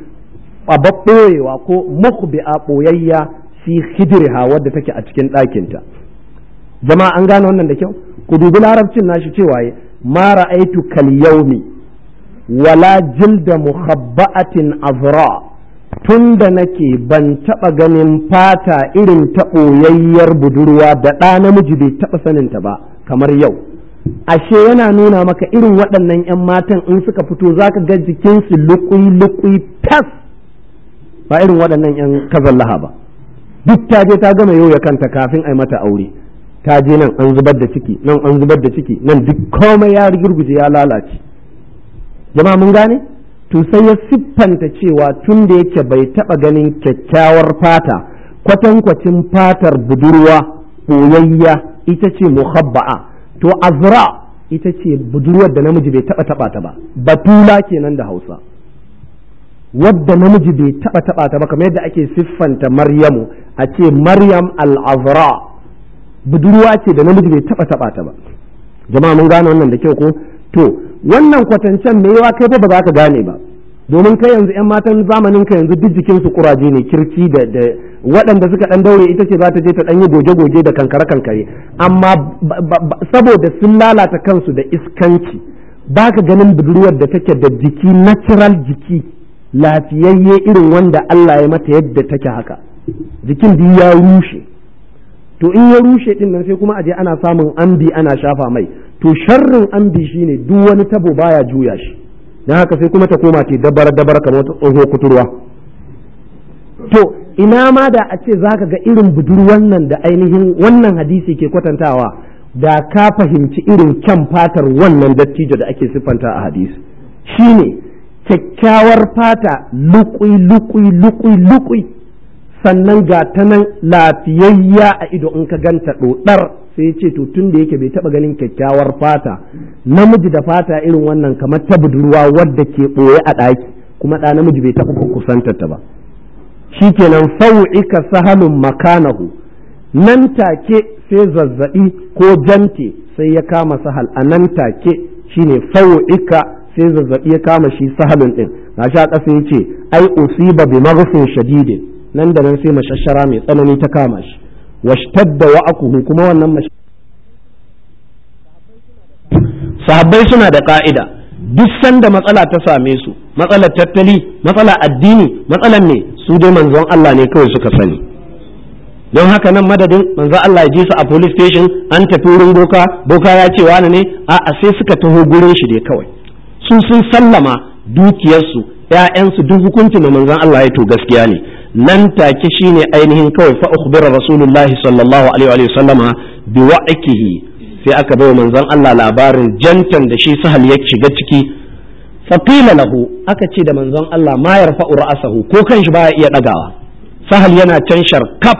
ɓoyewa ko muhbi'a ɓoyayya fi hidriha, wadda take a cikin ɗakinta. jama'a an gane wannan da kyau? ku dubi larabcin nashi cewa ma ra'aitu kal yawmi wala jilda muhabba'atin azra, tunda nake ban taɓa ganin fata irin ta ɓoyayyar budurwa da ɗa namiji bai taɓa saninta ba kamar yau. ashe yana nuna maka irin waɗannan 'yan matan in suka fito za ka ga jikinsu lukui-lukui tas, ba irin waɗannan 'yan kazallaha ba. duk ta je ta gama yau ya kanta kafin a yi mata aure, ta je nan an zubar da ciki, nan an zubar da ciki, nan duk komai ya rigurguje ya lalace. jama'a mun gane? to sai ya siffanta cewa tun da yake bai taɓa ganin kyakkyawar fata kwatankwacin fatar budurwa ɓoyayya ita ce muhabba'a, to azra ita ce budurwar da namiji bai taɓa taɓa ta ba, batula kenan da Hausa. wadda namiji bai taba taba ta ba, kamar yadda ake siffanta Maryamu a ce Maryam al-Azra, budurwa ce da namiji bai taba taba ta ba. Jama'a mun gane wannan da kyau ko? To wannan kwatancen me yawa kai fa ba za ka gane ba, domin kai yanzu yan matan zamanin ka yanzu duk jikin su kuraje ne, kirci da da waɗanda suka dan daure ita ce za ta je ta dan yi goje goje da kankare kankare, amma saboda sun lalata kansu da iskanci baka ganin budurwar da take da jiki, natural jiki lafiyayye irin wanda Allah ya mata yadda take haka, jikin duk ya rushe. To in ya rushe din nan sai kuma aje ana samun ambi ana shafa mai, to sharrin ambi shine duk wani tabo baya juya shi, dan haka sai kuma ta koma ta dabar dabar kamar ta tsoho kuturwa. To ina ma da a ce zaka ga irin budurwan nan da ainihin wannan hadisi ke kwatantawa, da ka fahimci irin kyan fatar wannan dattijo da ake siffanta a hadisi. Shine kyakkyawar fata, lukui lukui lukui lukui, sannan ga ta nan lafiyayya a ido in ka ganta ɗoɗar. Sai ya ce to tun da yake bai taɓa ganin kyakkyawar fata, namiji da fata irin wannan kamar ta budurwa wadda ke ɓoye a ɗaki, kuma ɗa namiji bai taɓa kusantar ta ba. Shi kenan sau'ika sahalun makanahu, nan take sai zazzaɓi ko jante sai ya kama sahal a nan take, shine sau'ika sai zazzaɓi ya kama shi sahalun ɗin. Gashi a ƙasa ya ce ai usiba bi maghsin shadidin, nan da nan sai mashashara mai tsanani ta kama shi, washtadda wa'akuhu, kuma wannan mash sahabbai suna da ka'ida, duk sanda matsala ta same su, matsalar tattali, matsalar addini, matsalar ne, su dai manzon Allah ne kawai suka sani. Don haka nan madadin manzon Allah ya ji su a police station an tafi wurin boka, boka ya ce wani ne, a'a sai suka taho gurin shi dai kawai, su sun sallama dukiyarsu, ƴaƴansu, duk hukuncin da manzon Allah ya to gaskiya ne. Nan take shine ainihin kawai fa ukhbira rasulullahi sallallahu alaihi wa sallama bi wa'ikihi, sai aka bai manzon Allah labarin jantan da shi sahal ya shiga ciki. Fa qila lahu, aka ce da manzon Allah ma yarfa'u ra'sahu, ko kan shi baya iya dagawa, sahal yana can sharkaf,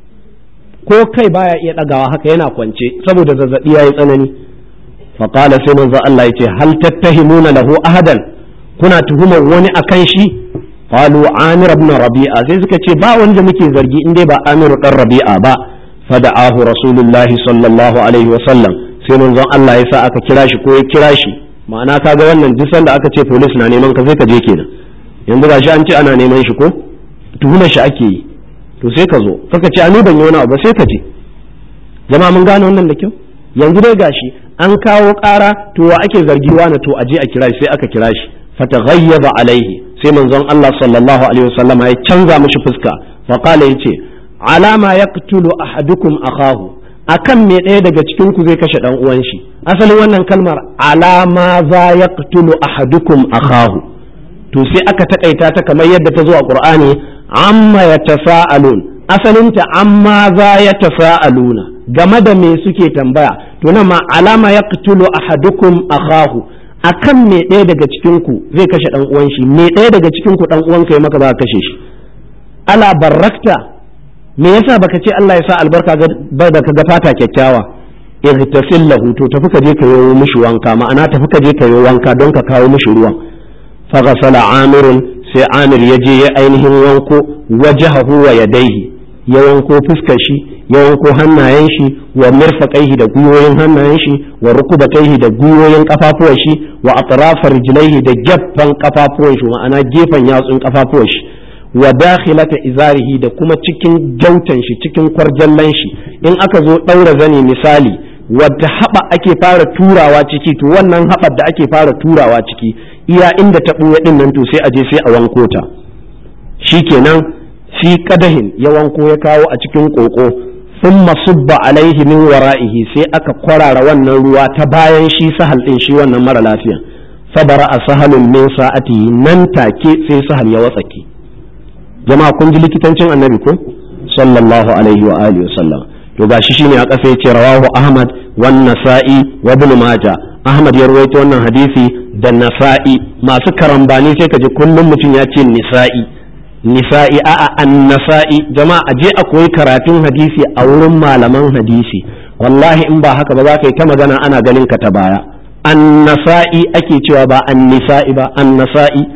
ko kai baya iya dagawa haka yana kwance saboda zazzabi yayi tsanani. Fa qala sai manzon Allah yace hal tattahimuna lahu ahadan, kuna tuhumar wani akan shi? qalu amir ibn rabi'a, sai suka ce ba wanda muke zargi in dai ba amir dan rabi'a ba. Fada'ahu rasulullahi sallallahu alaihi wa sallam, sai manzon Allah ya sa aka kira shi ko ya kira shi. Ma'ana kaga wannan duk sanda aka ce police na neman ka sai ka je kenan, yanzu gashi an ce ana neman shi ko tuhumar shi ake yi, to sai ka zo kaka ce ani ban yi wani abu ba, sai ka je. Jama'a mun gane wannan da kyau. Yanzu dai gashi an kawo ƙara, to wa ake zargi wani, to aje a kira shi, sai aka kira shi. Fataghayyaba alaihi, sai manzon Allah sallallahu alaihi wasallam ya canza mishi fuska. Fa qala yace alama yaqtulu ahadukum akahu, akan me ɗaya daga cikin ku zai kashe dan uwan shi. Asalin wannan kalmar alama za yaqtulu ahadukum akahu, to sai aka takaita ta kamar yadda ta zo a Qur'ani, amma yatasaalun, asalinta amma za yatasaaluna, game da me suke tambaya. To nan ma alama yaqtulu ahadukum akahu, akan me ɗaya daga cikin ku zai kashe dan uwan shi, me ɗaya daga cikin ku dan uwanka ya maka za ka kashe shi. Ala barakta, me yasa baka ce Allah ya sa albarka ba da ka ga fata kyakkyawa? Igtasil lahu, to tafi ka je ka yi mishi wanka, ma'ana tafi ka je ka yi wanka don ka kawo mishi ruwan. Fa ghasala amirun, sai amir ya je ya ainihin wanko wajahahu wa yadayhi, ya wanko fuskar shi, ya wanko hannayen shi, wa mirfaqaihi da guyoyin hannayen shi, wa rukubataihi da guyoyin kafafuwan shi, wa atrafar rijlaihi da gefen kafafuwan shi, ma'ana gefen yatsun kafafuwan shi, wa dakhilata izarihi da kuma cikin gyautan shi, cikin kwarjallan shi. In aka zo daura zani misali, wadda haba ake fara turawa ciki, to wannan habar da ake fara turawa ciki, iya inda ta buya din nan, to sai a je sai a wanko ta. Shikenan fi kadahin ya wanko ya kawo a cikin koko, thumma subba alaihi min wara'ihi, sai aka kwarara wannan ruwa ta bayan shi sahal din shi wannan mara lafiya. Sabara a sahalun min sa'ati, nan take sai sahal ya watsake. Jama'a kun ji likitancin annabi ko sallallahu alaihi wa alihi wasallam. To gashi shine a kafa yace rawahu Ahmad wan Nasa'i wa Ibn Majah. Ahmad ya rawaito wannan hadisi da Nasa'i. Masu karambani sai kaji kullum mutum ya ce Nisa'i Nisa'i a'a an-Nasa'i. Jama'a aje a koyi karatun hadisi a wurin malaman hadisi, wallahi in ba haka ba za ka yi ta magana ana ganin ka ta baya. An-Nasa'i ake cewa ba an-Nisa'i ba, an-Nasa'i.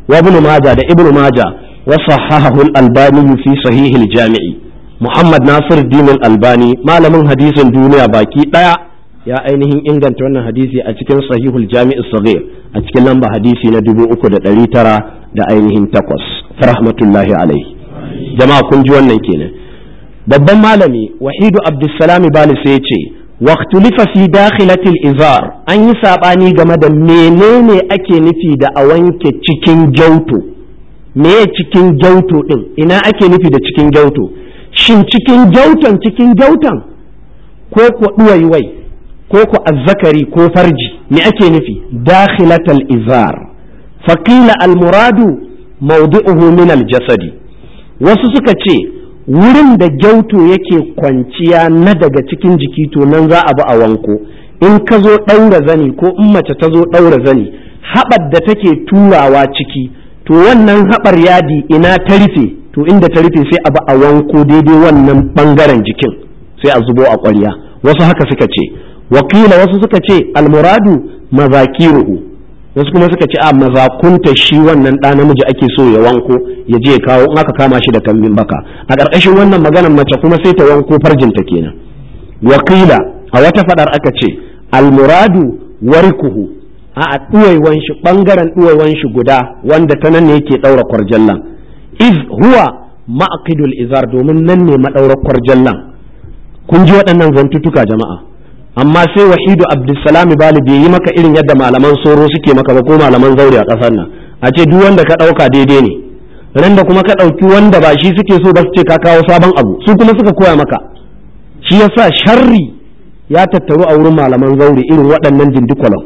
wa ibn majah da ibn majah wa sahahahu al-albani fi sahih al-jami' muhammad nasiruddin al-albani malamin hadisin duniya baki daya ya ainihin inganta wannan hadisi a cikin sahihul jami' as-saghir a cikin lamba hadisi na dubu uku da ɗari tara da ainihin takwas rahmatullahi alaihi. Jama'a kun ji wannan kenan. Babban malami Wahidu Abdulsalam Bali sai ya ce waqtulifa fi dakhilatil izar, an yi sabani game da menene ake nufi da a wanke cikin gyauto. Meye cikin gyauto din? Ina ake nufi da cikin gyauto? Shin cikin gyauton cikin gyauton ko ko duwaiwai ko ko azzakari ko farji, me ake nufi? Dakhilatal izar. Faqila al muradu mawdi'uhu min al jasadi. Wasu suka ce wurin da gyauto yake kwanciya na daga cikin jiki to nan za a bi a wanko. In ka zo ɗaura zani ko in mace ta zo ɗaura zani, haɓar da take turawa ciki, to wannan haɓar yadi ina ta rufe, to inda ta rufe sai a bi a wanko daidai wannan ɓangaren jikin sai a zubo a ƙwarya. Wasu haka suka ce. Wakila wasu suka ce almuradu mazakiruhu, wasu kuma suka ce a mazakunta shi wannan ɗa namiji ake so ya wanko ya je ya kawo in aka kama shi da kambin baka. A ƙarƙashin wannan maganar mace kuma sai ta wanko farjinta kenan. Wakila a wata fadar aka ce almuradu warikuhu, a ɗuwaiwan shi ɓangaren ɗuwaiwan shi guda wanda ta nan ne yake ɗaura kwarjallan. Iz huwa ma'aqidul izar, domin nan ne maɗaurar kwarjallan. Kun ji waɗannan zantutuka jama'a. Amma sai Wahidu Abdulsalam Bali bai yi maka irin yadda malaman soro suke maka ba ko malaman zaure a ƙasar nan, a ce duk wanda ka ɗauka daidai ne, ran da kuma ka ɗauki wanda ba shi suke so ba su ce ka kawo sabon abu, su kuma suka koya maka. Shi yasa sharri ya tattaru a wurin malaman zaure irin waɗannan dindikwalon.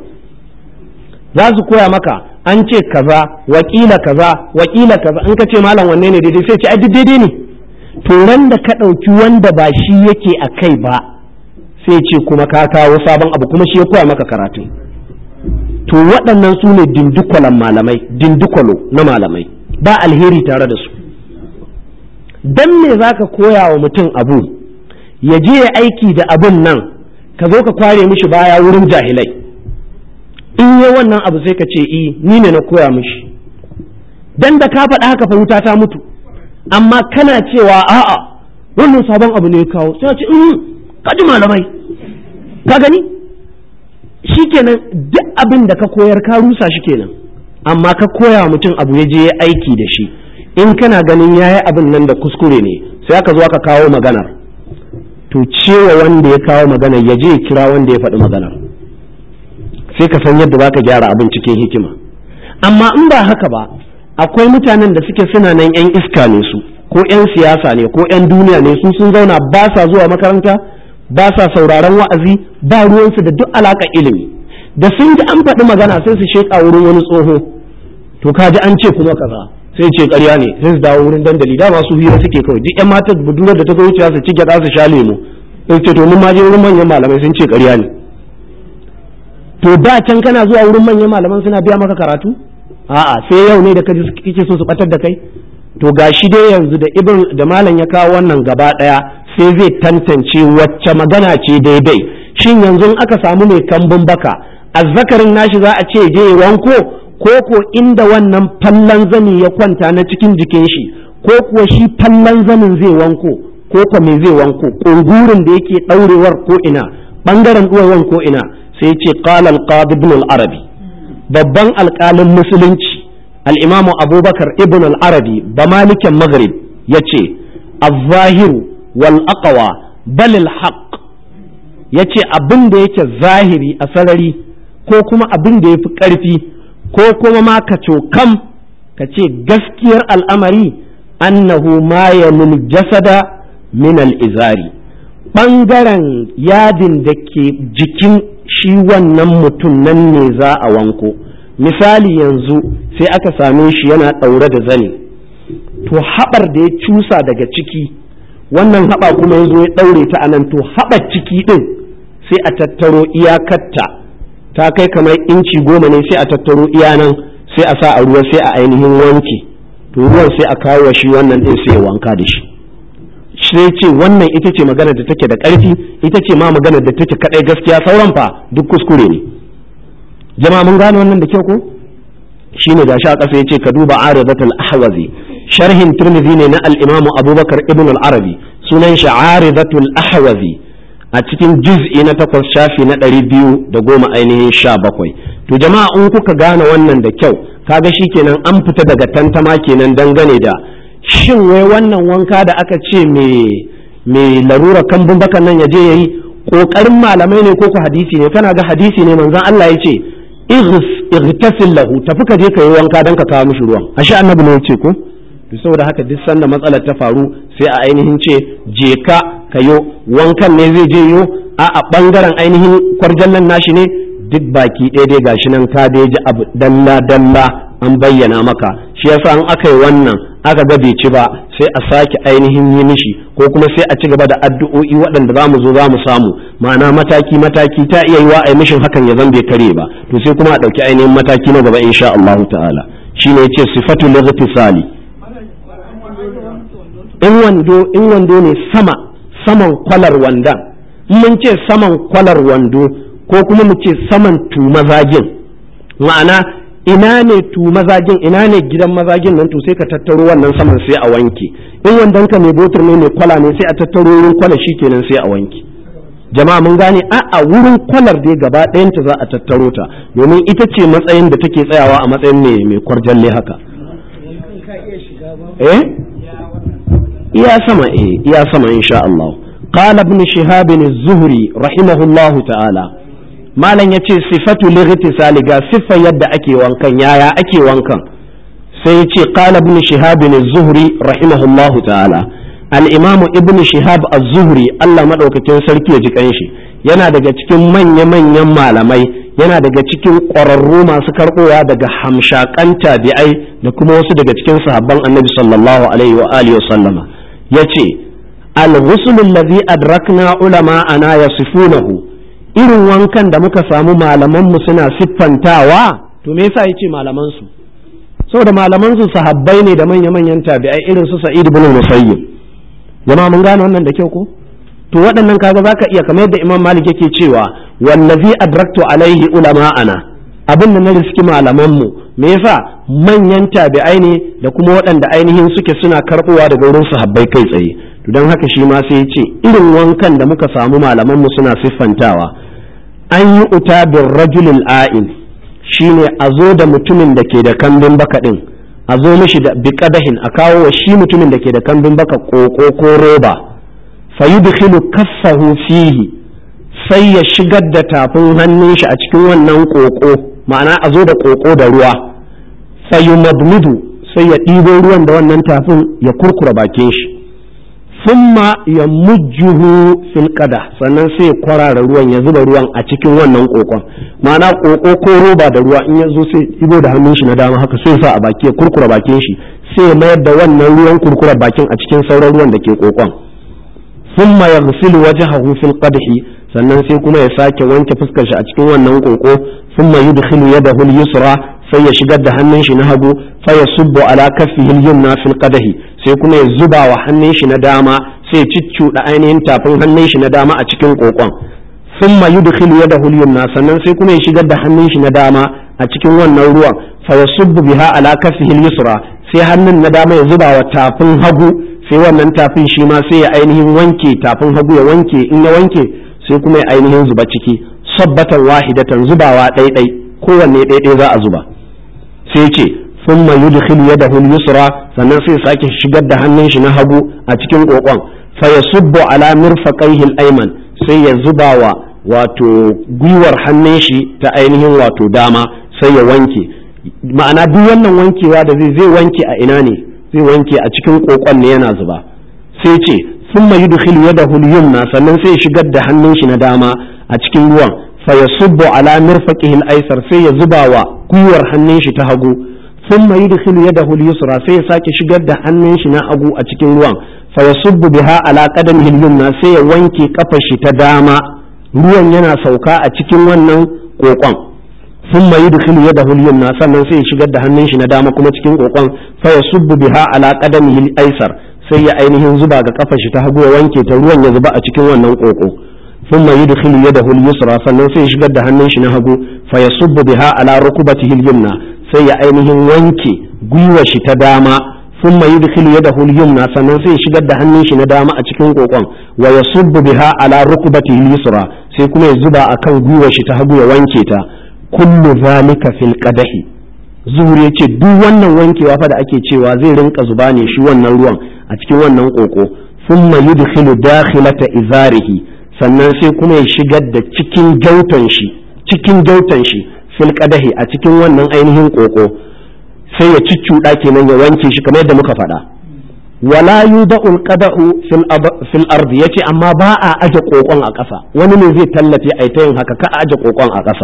Za su koya maka an ce kaza wakila kaza wakila kaza, in ka ce malam wanne ne daidai sai ce ai duk daidai ne. To ran da ka ɗauki wanda ba shi yake a kai ba sai ce kuma ka kawo sabon abu, kuma shi ya koya maka karatu. To waɗannan su ne dindikwalan malamai, dindikwalo na malamai, ba alheri tare da su. Dan me za ka koya wa mutum abu ya je ya aiki da abun nan ka zo ka kware mishi baya wurin jahilai? In yi wannan abu sai ka ce i ni ne na koya mishi, dan da ka faɗa haka fa wuta ta mutu. Amma kana cewa a'a wannan sabon abu ne ya kawo, sai ce in kaji malamai, ka gani shikenan duk abin da ka koyar ka rusa shi kenan. Amma ka koya mutum abu ya je ya aiki da shi, in kana ganin yayi abin nan da kuskure ne sai aka zo aka kawo maganar, to cewa wanda ya kawo maganar ya je ya kira wanda ya faɗi maganar, sai ka san yadda zaka gyara abin cikin hikima. Amma in ba haka ba, akwai mutanen da suke suna nan yan iska ne su, ko yan siyasa ne ko yan duniya ne su, sun zauna ba sa zuwa makaranta, ba sa sauraron wa'azi, ba ruwansu da duk alaƙa ilimi. Da sun ji an faɗi magana sai su sheƙa wurin wani tsoho, to kaji an ce kuma kaza, sai ce ƙarya ne, sai su dawo wurin dandali, dama su hira suke kawai. Duk ƴan mata budurar da ta zo wucewa su ci gyaɗa su sha lemu, sai ce to mun ma je wurin manyan malamai sun ce ƙarya ne. To da can kana zuwa wurin manyan malaman suna biya maka karatu? A'a, sai yau ne da kaji kike so su batar da kai? To gashi dai yanzu da ibn da malam ya kawo wannan gaba ɗaya, sai zai tantance wacce magana ce daidai. Shin yanzu aka samu mai kambun baka, azzakarin nashi za a ce je wanko, ko ko inda wannan fallan zani ya kwanta na cikin jikin shi, ko kuwa shi fallan zanin zai wanko, ko ko me zai wanko, ƙungurin da yake ɗaurewar ko ina, ɓangaren ɗuwawan ko ina. Sai ce qala al-qadi ibn al-arabi, babban alƙalin musulunci al-imam abubakar ibn al-arabi ba malikin maghrib yace az-zahiru wal aqwa bal al-haqq, yace abin da yake zahiri a sarari ko kuma abin da yafi ƙarfi ko kuma ma ka cokam ka ce gaskiyar al'amari annahu ma yamul jasada min al-izari, ɓangaren yadin da ke jikin shi wannan mutum nan ne za a wanko. Misali yanzu sai aka same shi yana ɗaure da zani, to haɓar da ya cusa daga ciki, wannan haɓa kuma ya zo ya ɗaure ta anan, to haɓar ciki ɗin sai a tattaro iyakarta ta kai kamar inci goma ne, sai a tattaro iya nan sai a sa a ruwa sai a ainihin wanke, to ruwan sai a kawo shi wannan ɗin sai ya wanka da shi. Sai ce wannan ita ce magana da take da ƙarfi, ita ce ma magana da take kaɗai gaskiya, sauran fa duk kuskure ne. Jama'a mun gane wannan da kyau ko? shine gashi a ƙasa yace ka duba aridatul ahwazi sharhin tirmidhi ne na al-imam abubakar ibn al-arabi sunan shi aridatul ahwazi a cikin juz'i na takwas shafi na ɗari biyu da goma ainihin sha bakwai. To jama'a in kuka gane wannan da kyau kaga shikenan an fita daga tantama kenan dangane da shin wai wannan wanka da aka ce me me larura kambun bakan nan yaje yayi kokarin malamai ne ko ku hadisi ne? Kana ga hadisi ne manzon Allah ya ce igtasil lahu tafi ka je ka yi wanka dan ka kawo mishi ruwan, ashe annabi ne ya ce ko? To saboda haka duk sanda matsalar ta faru sai a ainihin ce je ka kayo wankan ne zai je yo a a bangaren ainihin kwarjallan nashi ne, duk baki ɗaya dai gashi nan ka dai ji abu dalla dalla an bayyana maka. Shi yasa an aka yi wannan aka ga bai ci ba sai a sake ainihin yi mishi ko kuma sai a ci gaba da addu'o'i waɗanda za mu zo za mu samu, ma'ana mataki mataki ta iya yiwa a yi mishin hakan ya zan bai kare ba, to sai kuma a ɗauki ainihin mataki na gaba insha Allah ta'ala. Shine yace sifatul ightisali, in wando in wando ne sama saman kwalar wandan, mun ce saman kwalar wando ko kuma mu ce saman tumazagin, ma'ana ina ne tumazagin ina ne gidan mazagin nan, to sai ka tattaro wannan saman sai a wanke. In wandon ka mai botur ne mai kwala ne sai a tattaro wurin kwala shikenan sai a wanke. Jama'a mun gane a a wurin kwalar dai gaba ɗayanta za a tattaro ta domin ita ce matsayin da take tsayawa a matsayin mai mai kwarjalle haka. Eh iya sama eh iya sama insha Allah. Qala ibn Shihab az-Zuhri rahimahullahu ta'ala, malam yace sifatu lightisali ga siffa yadda ake wankan, yaya ake wankan, sai yace qala ibn Shihab az-Zuhri rahimahullahu ta'ala, al-imam ibn Shihab az-Zuhri Allah madaukakin sarki ya ji kanshi yana daga cikin manya manyan malamai, yana daga cikin ƙwararru masu karɓowa daga hamshakan tabi'ai da kuma wasu daga cikin sahabban annabi sallallahu alaihi wa alihi wa sallama. Yace al-ghusl alladhi adrakna ulama ana yasifunahu, irin wankan da muka samu malaman mu suna siffantawa. To me yasa yace malaman su? Saboda malaman su sahabbai ne da manya-manyan tabi'ai irin su Sa'id ibn Musayyib. Jama'a mun gane wannan da kyau ko? To waɗannan kaga zaka iya, kamar yadda Imam Malik yake cewa wallazi adraktu alaihi ulama ana, abin da na riski malaman mu, me yasa manyan tabi'ai ne da kuma waɗanda ainihin suke suna karɓowa daga wurin sahabbai kai tsaye. To don haka shi ma sai ya ce irin wankan da muka samu malaman mu suna siffantawa, an yi uta bin rajulil a'in, shine a zo da mutumin da ke da kambin baka din, a zo mishi da biqadahin, a kawo wa shi mutumin da ke da kambin baka koko ko roba, fa yudkhilu kaffahu fihi, sai ya shigar da tafin hannun shi a cikin wannan koko, ma'ana a zo da koko da ruwa, fa yumadmidu, sai ya ɗibo ruwan da wannan tafin ya kurkura bakin shi, thumma yamujjuhu fil qadah, sannan sai ya kwarara ruwan ya zuba ruwan a cikin wannan kokon, ma'ana koko ko roba da ruwa in ya zo sai ibo da hannun shi na dama haka sai sa a baki ya kurkura bakin shi, sai ya mayar da wannan ruwan kurkura bakin a cikin sauran ruwan da ke kokon. Thumma yaghsilu wajhahu fil qadhi, sannan sai kuma ya sake wanke fuskar shi a cikin wannan koko. Thumma yudkhilu yadahu al-yusra, sai ya shigar da hannun shi na hagu, fa yasubbu ala kaffihi al-yumna fil qadhi, sai kuma ya zuba wa hannun shi na dama, sai ciccuda ainihin tafin hannun shi na dama a cikin kokon. Thumma yudkhilu yadahu al-yumna, sannan sai kuma ya shigar da hannun shi na dama a cikin wannan ruwan, fa yasubbu biha ala kaffihi al-yusra, sai hannun na dama ya zuba wa tafin hagu, sai wannan tafin shi ma sai ya ainihin wanke tafin hagu, ya wanke, in ya wanke sai kuma ya ainihin zuba ciki, sabbatan wahidatan, zubawa ɗaiɗai, kowanne ɗaiɗai za a zuba. Sai ce thumma yudkhilu yadahu al-yusra, sannan sai sake shigar da hannun shi na hagu a cikin kokon, fa yasubbu ala mirfaqaihi al-ayman, sai ya zubawa wato gwiwar hannun shi ta ainihin wato dama, sai ya wanke. Ma'ana duk wannan wankewa da zai zai wanke a ina ne? Zai wanke a cikin kokon ne yana zuba. Sai ce thumma yudkhilu yadahu al-yumna, sannan sai ya shigar da hannun shi na dama a cikin ruwan, fa yasubbu ala mirfaqihi al-aysar, sai ya zubawa gwiwar hannun shi ta hagu. Thumma yudkhilu yadahu al-yusra, sai ya sake shigar da hannun shi na hagu a cikin ruwan, fa yasubbu biha ala qadamihi al-yumna, sai ya wanke kafar shi ta dama, ruwan yana sauka a cikin wannan kokon. Thumma yudkhilu yadahu al-yumna, sannan sai ya shigar da hannun shi na dama kuma cikin kokon, fa yasubbu biha ala qadamihi al-aysar, sai ya ainihin zuba ga kafar shi ta hagu, ya wanke ta, ruwan ya zuba a cikin wannan koko. Thumma yudkhilu yadahu al-yusra, sannan sai ya shigar da hannun shi na hagu, fa yasubbu biha ala rukbatihi al-yumna, sai ya ainihin wanke gwiwar shi ta dama thumma yudkhilu yadahu al-yumna sannan sai ya shigar da hannun shi na dama a cikin kokon wa yasubbu biha ala rukbatihi al-yusra sai kuma ya zuba akan gwiwar shi ta hagu ya wanke ta kullu zalika fil qadahi zuhuri yace duk wannan wankewa fa da ake cewa zai rinka zuba ne shi wannan ruwan a cikin wannan koko thumma yudkhilu dakhilata izarihi sannan sai kuma ya shigar da cikin gyautan shi cikin gyautan shi fil qadahi a cikin wannan ainihin koko sai ya ciccuda kenan ya wanke shi kamar yadda muka faɗa wala yudau alqadahu fil fil ardi yace amma ba a aje kokon a ƙasa wani ne zai tallafe ai ta yin haka ka aje kokon a ƙasa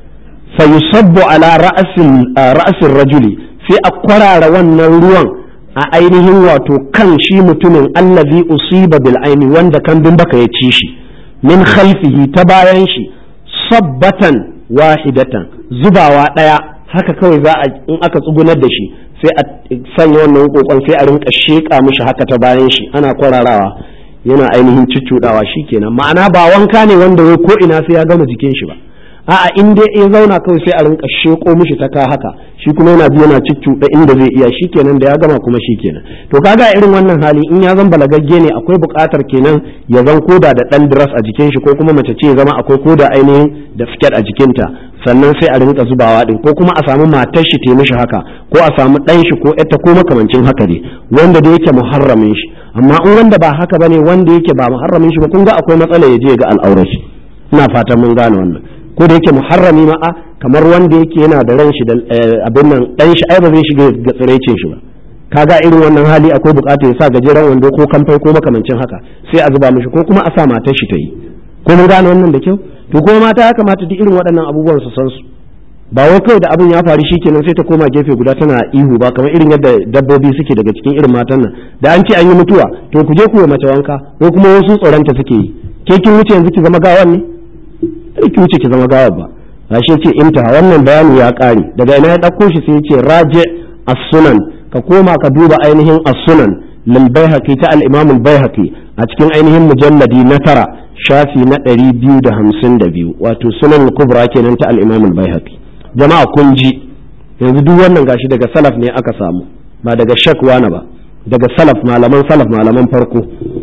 fa yusabbu ala ra'sil ra'sil rajuli sai a kwarara wannan ruwan a ainihin wato kan shi mutumin allazi usiba bil aini wanda kambin baka ya ci shi min khalfihi ta bayan shi sabbatan wahidatan zubawa daya haka kawai za a in aka tsugunar da shi sai a sanya wannan kokon sai a rinka sheka mishi haka ta bayan shi ana kwararawa yana ainihin cuccudawa shikenan ma'ana ba wanka ne wanda wai ko ina sai ya gama jikin shi ba a'a in dai ya zauna kawai sai a rinka sheko mishi ta ka haka shi kuma yana bi yana cuccuda inda zai iya shikenan da ya gama kuma shikenan to kaga irin wannan hali in ya zan balagagge ne akwai buƙatar kenan ya zan koda da dan dress a jikin shi ko kuma mace ce ya zama akwai koda ainihin da skirt a jikinta sannan sai a rinka zubawa din ko kuma a samu matar shi ta mishi haka ko a samu dan shi ko ita ko makamancin haka ne wanda da yake muharramin shi amma in wanda ba haka bane wanda yake ba muharramin shi ba kun ga akwai matsala ya je ga al'aurar shi ina fatan mun gane wannan ko da yake muharrami ma kamar wanda yake yana da ran shi da abin nan dan shi ai ba zai shiga ga tsirecin shi ba kaga irin wannan hali akwai bukatar ya sa gajeren wando ko kamfai ko makamancin haka sai a zuba mishi ko kuma a sa matar shi ta yi ko mun gane wannan da kyau to kuma mata ya kamata duk irin waɗannan abubuwan su san su ba wai kawai da abin ya faru shikenan sai ta koma gefe guda tana ihu ba kamar irin yadda dabbobi suke daga cikin irin matan nan da an ce an yi mutuwa to ku je ku yi mace wanka ko kuma wasu tsoronta suke yi ke kin wuce yanzu ki zama gawan ne sai ki wuce ki zama gawa ba gashi ce inta wannan bayani ya kare daga ina ya dauko shi sai ya ce raji as-sunan ka koma ka duba ainihin as-sunan lil baihaqi ta al-imam al-baihaqi a cikin ainihin mujalladi na tara shafi na ɗari biyu da hamsin da biyu wato sunan al-kubra kenan ta al-imam al-baihaqi jama'a kun ji yanzu duk wannan gashi daga salaf ne aka samu ba daga shakwana ba daga salaf malaman salaf malaman farko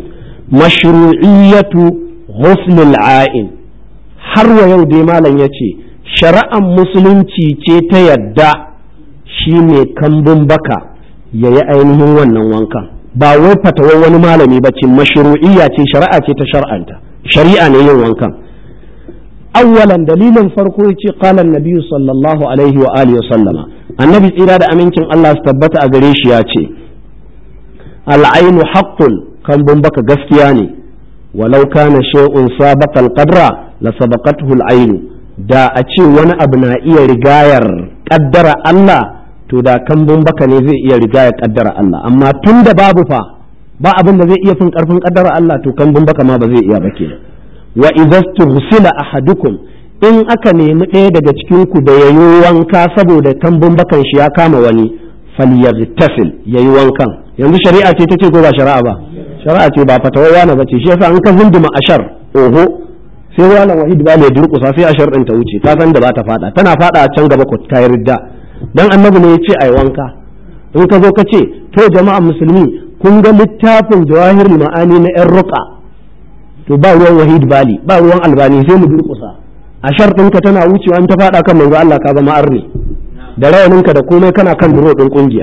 mashru'iyyatu ghusl al-a'in har wa yau dai malam ya ce shari'ar musulunci ce ta yadda shi ne kambun baka ya yi ainihin wannan wankan ba wai fatawar wani malami ba ce mashru'iyya ce shari'a ce ta shar'anta shari'a ne yin wankan awwalan dalilin farko ya ce qala annabi sallallahu alaihi wa alihi wa sallama annabi tsira da amincin Allah su tabbata a gare shi ya ce al'ainu haqqun kambun baka gaskiya ne walau kana shay'un sabaqa al-qadra la sabaqathu al-ayn da a ce wani abu na iya rigayar kaddara Allah to da kambun baka ne zai iya rigayar kaddara Allah amma tunda babu fa ba abin da zai iya fin karfin kaddara Allah to kambun baka ma ba zai iya ba kenan wa idza tughsila ahadukum in aka nemi ɗaya daga cikin ku da yayi wanka saboda kambun bakan shi ya kama wani falyaghtasil yayi wankan yanzu shari'a ce tace ko ba shari'a ba shari'a ce ba fatawa na bace shi yasa an ka zunduma ashar oho sai wala wahid ba mai durƙusa sai ashar din ta wuce ka san da ba ta fada tana fada can gaba ko ta yarda dan annabi ne yace ai wanka in ka zo ka ce to jama'an musulmi kun ga littafin jawahirul ma'ani na yan ruqa to ba ruwan wahid bali ba ruwan albani sai mu durƙusa ashar ɗinka tana wucewa in ta fada kan manzo Allah ka zama arni da rawaninka da komai kana kan duro din kungiya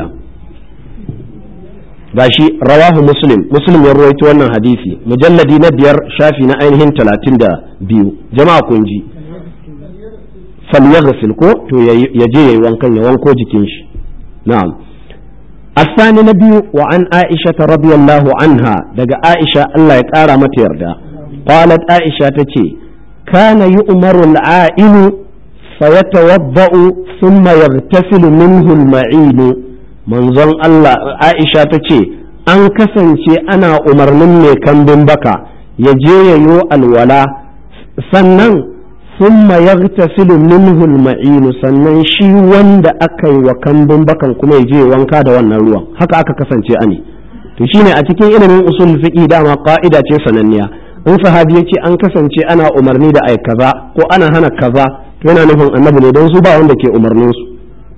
gashi rawahu muslim muslim ya ruwaito wannan hadisi mujalladi na biyar shafi na ainihin talatin da biyu jama'a kun ji falyaghsil ko to ya je yayi wankan ya wanko jikin shi na'am asani na biyu wa an aisha radiyallahu anha daga aisha Allah ya kara mata yarda qalat aisha tace kana yu'maru al-a'inu fayatawadda'u thumma yaghtasilu minhu al-ma'in manzon Allah Aisha ta ce an kasance ana umarnin mai kambin baka ya je ya yo alwala sannan summa yaghtasilu minhu al-ma'in sannan shi wanda aka yi wa kambin bakan kuma ya je wanka da wannan ruwan haka aka kasance ani to shine a cikin ilimin usul fiqi dama ka'ida ce sananniya in sahabi yace an kasance ana umarni da ai kaza ko ana hana kaza to yana nufin annabi ne don su ba wanda ke umarnin su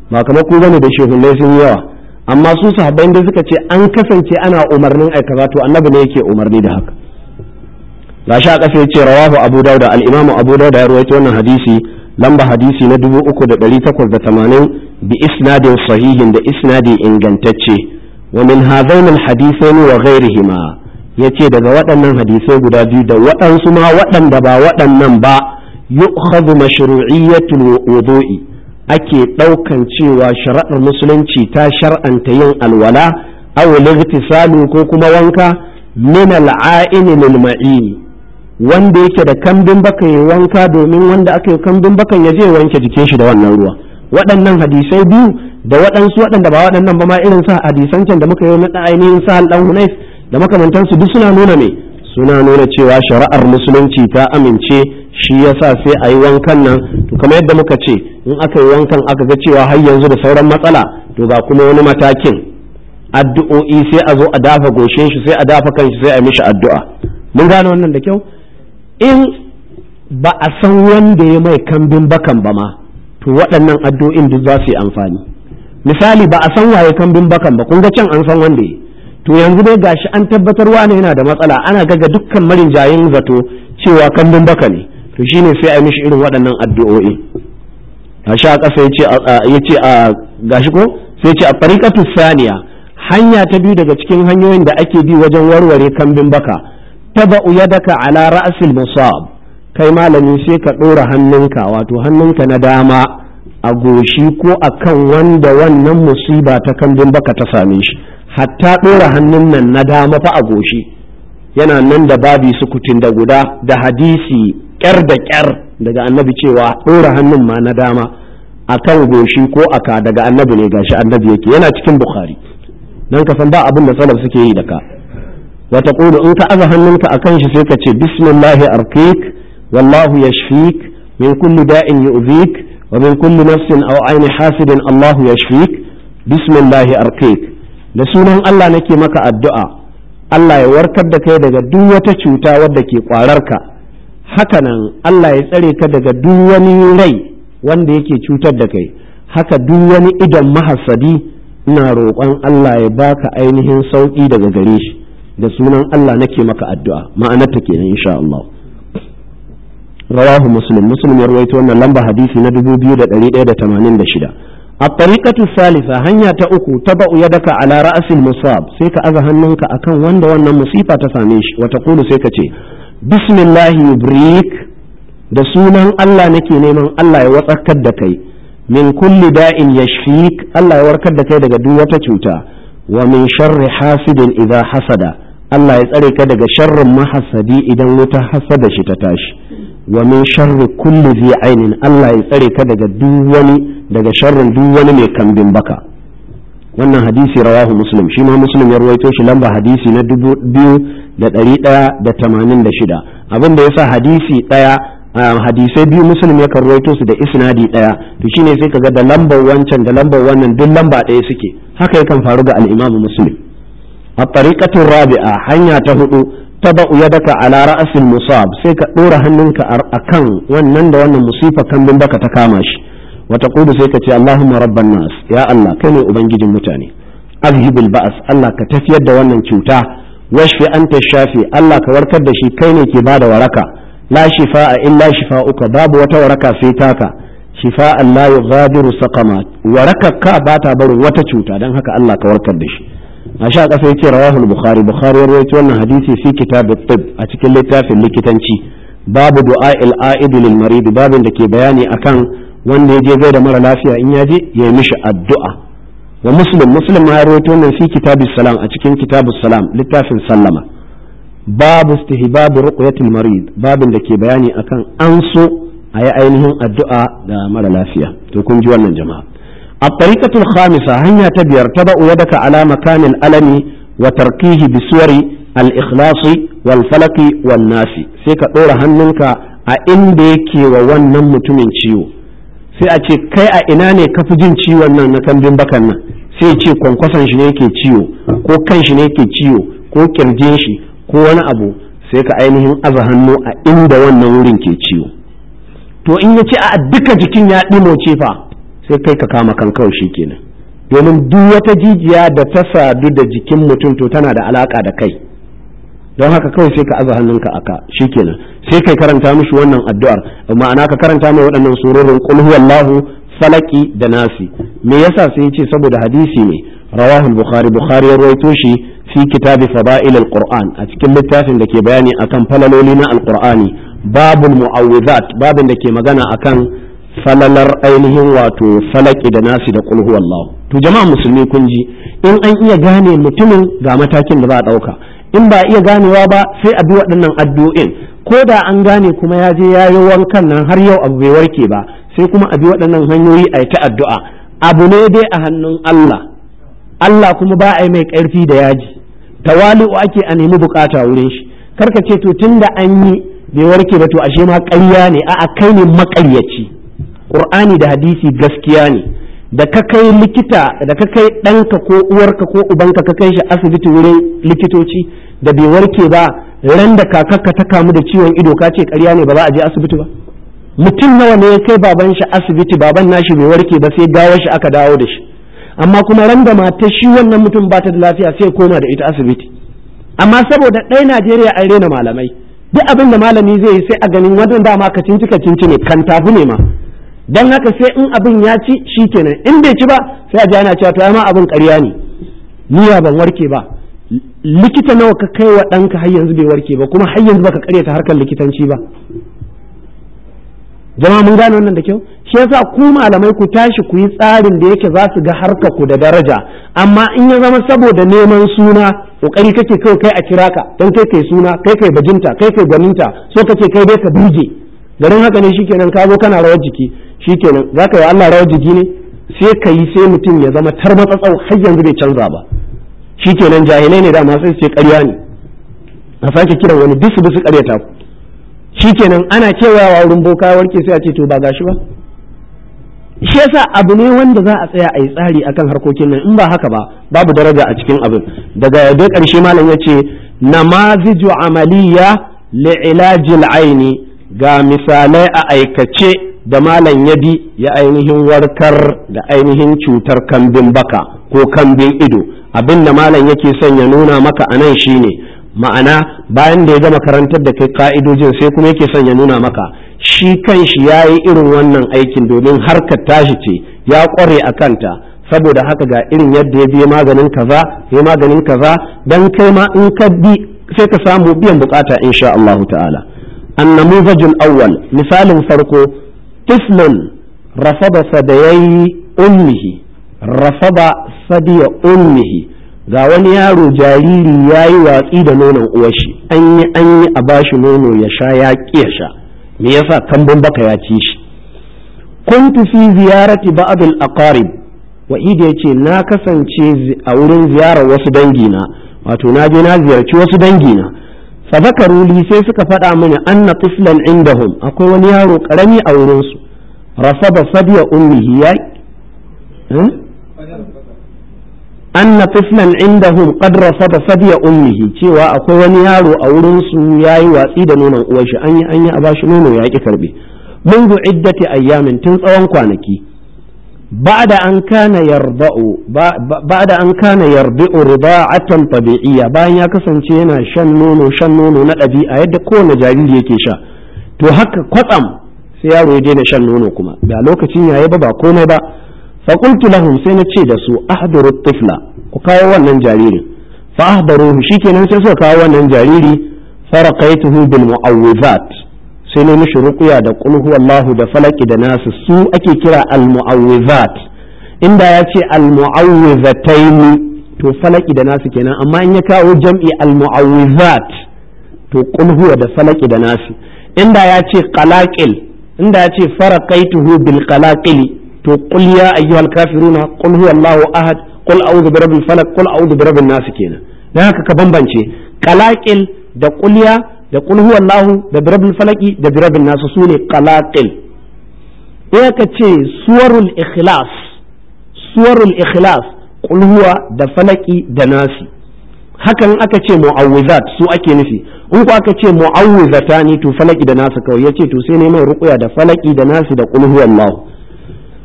ba kamar ku bane da shehullai sun yawa, amma su sahabbai da suka ce an kasance ana umarnin ai kaza to annabi ne yake umarni da haka. gashi a ƙasa yace rawahu abu dauda, al-imamu abu dauda ya rawaito wannan hadisi lamba hadisi na dubu uku da ɗari takwas da tamanin bi isnadin sahihin da isnadi ingantacce. wa min hadain al-hadithain wa ghayrihima, yace daga waɗannan hadisai guda biyu da waɗansu ma waɗanda ba waɗannan ba, yu'khadhu mashru'iyyatul wudu'i, ake ɗaukan cewa shari'ar musulunci ta shar'anta yin alwala aw al-ightisalu ko kuma wanka min al-a'ini lil ma'ini, wanda yake da kambin baka ya wanka domin wanda aka yi kambin bakan ya je wanke jikin shi da wannan ruwa. waɗannan hadisai biyu da waɗansu waɗanda ba waɗannan ba ma irin sa hadisan can da muka yi na ainihin sahal dan hunayf da makamantansu duk suna nuna me suna nuna cewa shari'ar musulunci ta amince, shi yasa sai a yi wankan nan. to kamar yadda muka ce in aka yi wankan aka ga cewa har yanzu da sauran matsala, to ga kuma wani matakin addu'o'i, sai a zo a dafa goshin shi, sai a dafa kan shi, sai a mishi addu'a. mun gane wannan da kyau. in ba a san wanda ya mai kambin bakan ba ma, to waɗannan addu'o'in duk za su yi amfani. misali ba a san waye kambin bakan ba, kun ga can an san wanda ya, to yanzu dai gashi an tabbatar wane yana da matsala, ana ga dukkan marinjayin zato cewa kambin baka ne, to shine sai a yi mishi irin waɗannan addu'o'i. gashi a ƙasa yace a gashi ko sai yace a tariqatu saniya, hanya ta biyu daga cikin hanyoyin da ake bi wajen warware kambin baka, taba'u yadaka ala ra'sil musab, kai malami sai ka ɗora hannunka, wato hannunka na dama a goshi ko akan wanda wannan musiba ta kambin baka ta same shi. hatta ɗora hannun nan na dama fa a goshi yana nan da babi sukutin da guda da hadisi ƙyar da ƙyar daga annabi cewa ɗora hannun ma na dama akan goshi ko aka daga annabi ne, gashi annabi yake, yana cikin bukhari. dan ka san ba abin da salaf suke yi da ka. wa taqulu, in ka aza hannunka akan shi sai ka ce bismillahi arqik wallahu yashfik min kulli da'in yu'zik wa min kulli nafsin aw ayni hasidin Allahu yashfik bismillahi arqik, da sunan Allah nake maka addu'a Allah ya warkar da kai daga duk wata cuta wadda ke kwararka, hakanan Allah ya tsare ka daga duk wani rai wanda yake cutar da kai, haka duk wani idon mahasadi ina roƙon Allah ya baka ainihin sauki daga gare shi, da sunan Allah nake maka addu'a. ma'anarta kenan insha Allah. rawahu muslim, muslim ya rawaito wannan lamba hadisi na dubu biyu da ɗari ɗaya da tamanin da shida. الطريقة الثالثة هنيا تأكو تبأ يدك على رأس المصاب، سيكا أذا هننك أكن وند وانا مصيبة تساميش، وتقول سيكا بسم الله يبريك، دسونا الله نكي نيمان الله يوتأكد دكي من كل داء يشفيك، الله يوركد دكي دك دوة تشوتا، ومن شر حاسد إذا حسد، الله يسألك دك شر ما حسدي إذا متحسد شتتاش، ومن شر كل ذي عين، الله يسألك دك دوة daga sharrin duk wani mai kambin baka. wannan hadisi rawahu muslim, shi ma muslim ya rawaito shi lamba hadisi na dubu biyu da ɗari ɗaya da tamanin da shida. abin da yasa hadisi ɗaya hadisai biyu muslim ya kan rawaito su da isnadi ɗaya, to shine sai kaga da lambar wancan da lambar wannan duk lamba ɗaya suke. haka yakan faru ga al-imam muslim. at-tariqatu rabi'a, hanya ta hudu, taba'u yadaka ala ra'sil musab, sai ka dora hannunka akan wannan da wannan musifa kambin baka ta kama shi. وتقول سيكتي اللهم رب الناس، يا الله كني أبنجد المتاني، أذهب البأس، الله كتفيد وانا نشوتا، واشفي أنت الشافي، الله كوركد شي كيني كباد وركا، لا شفاء إلا شفاؤك، باب وتوركا فيتاكا، شفاء لا يغادر سقمات، وركا كاباتا برو وتشوتا، دان هكا الله كوركد شي. أشاء أفيتي رواه البخاري، بخاري رويت وانا حديثي في كتاب الطب، أتكلم لتافي لكتنشي، باب دعاء الآئد للمريض، باب دكي بياني أكان wanda ya je gai da mara lafiya in ya je ya yi mishi addu'a. wa muslim muslim ma ya rawaito wannan fi kitabus salam, a cikin kitabus salam littafin sallama, babu istihbab ruqyatil marid, babin da ke bayani akan an so a yi ainihin addu'a da mara lafiya. to kun ji wannan jama'a. at-tariqatul khamisa, hanya ta biyar, taba'u yadaka ala makanil alami wa tarkihi bi suwari al-ikhlasi wal falaki wan nasi, sai ka dora hannunka a inda yake wa wannan mutumin ciwo, sai a ce kai a ina ne ka fi jin ciwon nan na kambin bakan nan, sai ce kwankwason shi ne yake ciwo ko kan shi ne yake ciwo ko kirjin shi ko wani abu, sai ka ainihin aza hannu a inda wannan wurin ke ciwo. to in ya ce a duka jikin ya ɗimoce fa, sai kai ka kama kan kawai shikenan, domin duk wata jijiya da ta sadu da jikin mutum to tana da alaka da kai, don haka kawai sai ka aza hannunka aka shikenan, sai kai karanta mishi wannan addu'ar, ma'ana ka karanta mai waɗannan surorin qul huwallahu, falaki da nasi. Me yasa sai ya ce saboda hadisi ne rawahu bukhari bukhari ya rawaito shi fi kitabi fada'il al-qur'an, a cikin littafin da ke bayani akan falaloli na al-qur'ani, babul mu'awwizat, babin da ke magana akan falalar ainihin wato falaki da nasi da qul huwallahu. To jama'a musulmi kun ji, in an iya gane mutumin ga matakin da za a dauka, in ba iya ganewa ba sai a bi waɗannan addu'o'in, ko da an gane kuma ya je ya yi wankan nan har yau abu bai warke ba, sai kuma a bi waɗannan hanyoyi a yi ta addu'a. Abu ne dai a hannun Allah, Allah kuma ba a yi mai ƙarfi da yaji, tawali'u ake a nemi bukata wurin shi. Karka ce to tun da an yi bai warke ba to ashe ma ƙarya ne, a'a kai ne maƙaryaci. Qur'ani da hadisi gaskiya ne, da ka kai likita, da ka kai ɗanka ko uwarka ko ubanka ka kai shi asibiti wurin likitoci da bai warke ba, ran da kakarka ta kamu da ciwon ido ka ce ƙarya ne ba za a je asibiti ba. Mutum nawa ne ya kai baban shi asibiti, baban nashi bai warke ba sai gawar shi aka dawo da shi, amma kuma ran da mata shi wannan mutum ba ta da lafiya sai koma da ita asibiti. Amma saboda ɗaya Najeriya an rena malamai, duk abin da malami zai yi sai a ganin wannan dama ka cinci ka cinci ne, kan tafi ne ma, dan haka sai in abin ya ci shi kenan, in bai ci ba sai a ji ana cewa to ai ma abin ƙarya ne, niyya ban warke ba. Likita nawa ka kai wa ɗanka har yanzu bai warke ba, kuma har yanzu baka ƙaryata harkar likitanci ba. Jama'a mun gane wannan da kyau, shi yasa ku malamai ku tashi ku yi tsarin da yake za su ga harkar ku da daraja, amma in ya zama saboda neman suna kokari kake kai kai a kira ka dan kai kai suna, kai kai bajinta, kai kai gwaninta, so kake kai dai ka burge, garin haka ne shikenan ka zo kana rawar jiki, shikenan zaka yi Allah rawar jiki ne, sai ka yi sai mutum ya zama tarmatsatsau har yanzu bai canza ba, shikenan jahilai ne da masu ce ƙarya ne, a sake kiran wani bisu bisu ƙaryata ku, shikenan ana kewayawa wurin boka warke sai a ce to ba gashi ba. Shi yasa abu ne wanda za a tsaya a yi tsari akan harkokin nan, in ba haka ba babu daraja a cikin abin. Daga da ƙarshe malam ya ce namaziju amaliya li ilajil aini, ga misalai a aikace da malam ya bi ya ainihin warkar da ainihin cutar kambin baka ko kambin ido. Abin da malam yake son ya nuna maka anan shine, ma'ana bayan da ya gama karantar da kai ka'idojin sai kuma yake son ya nuna maka shi kan shi ya yi irin wannan aikin domin harkar tashi ce, ya kware a kanta, saboda haka ga irin yadda ya biya maganin kaza ya maganin kaza, dan kai ma in ka bi sai ka samu biyan bukata insha Allah ta'ala. annamuzajul awwal, misalin farko, tiflun rafada sadayi ummihi, rafada sadiya ummihi, ga wani yaro jariri ya yi watsi da nonon uwashi, an yi an yi a bashi nono ya sha ya ƙi ya sha, me yasa kambun baka ya ci shi. kuntu fi ziyarati ba'd al-aqarib, wa'idi yace na kasance a wurin ziyarar wasu dangina, wato na je na ziyarci wasu dangina, fa zakaru li sai suka faɗa mini anna tiflan indahum, akwai wani yaro karami a wurin su, rasaba sadiya ummihi ya anna tiflan indahum qad rafada sadiya ummihi, cewa akwai wani yaro a wurin su yayi watsi da nonon uwar shi, an yi an yi a bashi nono ya ki karbe منذ عدة أيام تنصوان كوانكي بعد أن كان يرضع بعد أن كان يرضع رضاعة طبيعية bayan ya kasance yana shan nono shan nono na ɗabi'a yadda kowane jariri yake sha, to haka kwatsam sai yaro ya daina shan nono kuma da lokacin yayi ba ba komai ba. fa qultu lahum, sai na ce da su ahdaru tifla, ku kawo wannan jaririn. fa ahdaruhu, shikenan sai suka kawo wannan jariri, faraqaituhu bil mu'awwizat, sai ne mishi ruqya da qul huwallahu da falaki da nasu, su ake kira al mu'awwizat. inda ya ce al mu'awwizataini to falaki da nasu kenan, amma in ya kawo jam'i al mu'awwizat to qul huwa da falaki da nasu. inda ya ce qalaqil, inda ya ce faraqaituhu bil qalaqili to qul ya ayyuhal kafiruna qul huwallahu ahad qul a'udhu birabbil falaq qul a'udhu birabbin nas kenan. dan haka ka bambance qalaqil da qul ya da qul huwallahu da birabbil falaqi da birabbin nas, sune qalaqil. in ka ce suwarul ikhlas, suwarul ikhlas qul huwa da falaqi da nasi. hakan aka ce mu'awwizat su ake nufi, in ko aka ce mu'awwizatani to falaqi da nasu kawai. yace to sai ne mai ruqya da falaqi da nasi da qul huwallahu.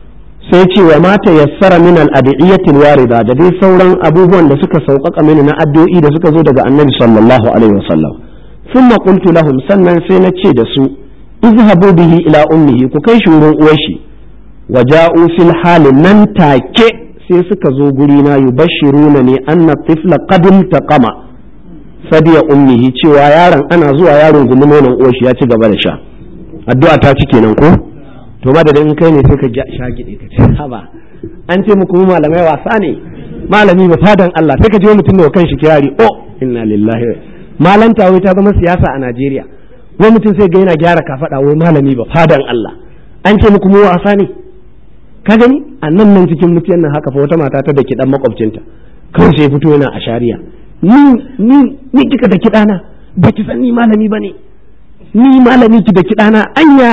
sai ce wa mata yassara min al-adiyyati al-warida da dai sauran abubuwan da suka sauƙaƙa mini na addu'o'i da suka zo daga annabi sallallahu alaihi wasallam thumma qultu lahum sannan sai na ce da su izhabu bihi ila ummihi ku kai shi wurin uwar shi waja'u fil hali nan take sai suka zo guri na yubashiruna ne anna tifla qad taqama sadiya ummihi cewa yaron ana zuwa yaron gumi nonon uwar shi ya ci gaba da sha addu'a ta ci kenan ko to ma da in kai ne sai ka sha gide ka ce haba an ce muku mu malamai wasa ne malami ba fadan Allah sai ka je mutum da kan shi kirari oh inna lillahi malanta wai ta zama siyasa a Najeriya wai mutum sai ga yana gyara kafada wai malami ba fadan Allah an ce muku mu wasa ne ka gani a nan nan cikin mutiyan nan haka fa wata mata ta daki dan makwabcinta kawai sai fito yana a shari'a ni ni ni kika daki dana baki san ni malami bane ni malami ki daki dana anya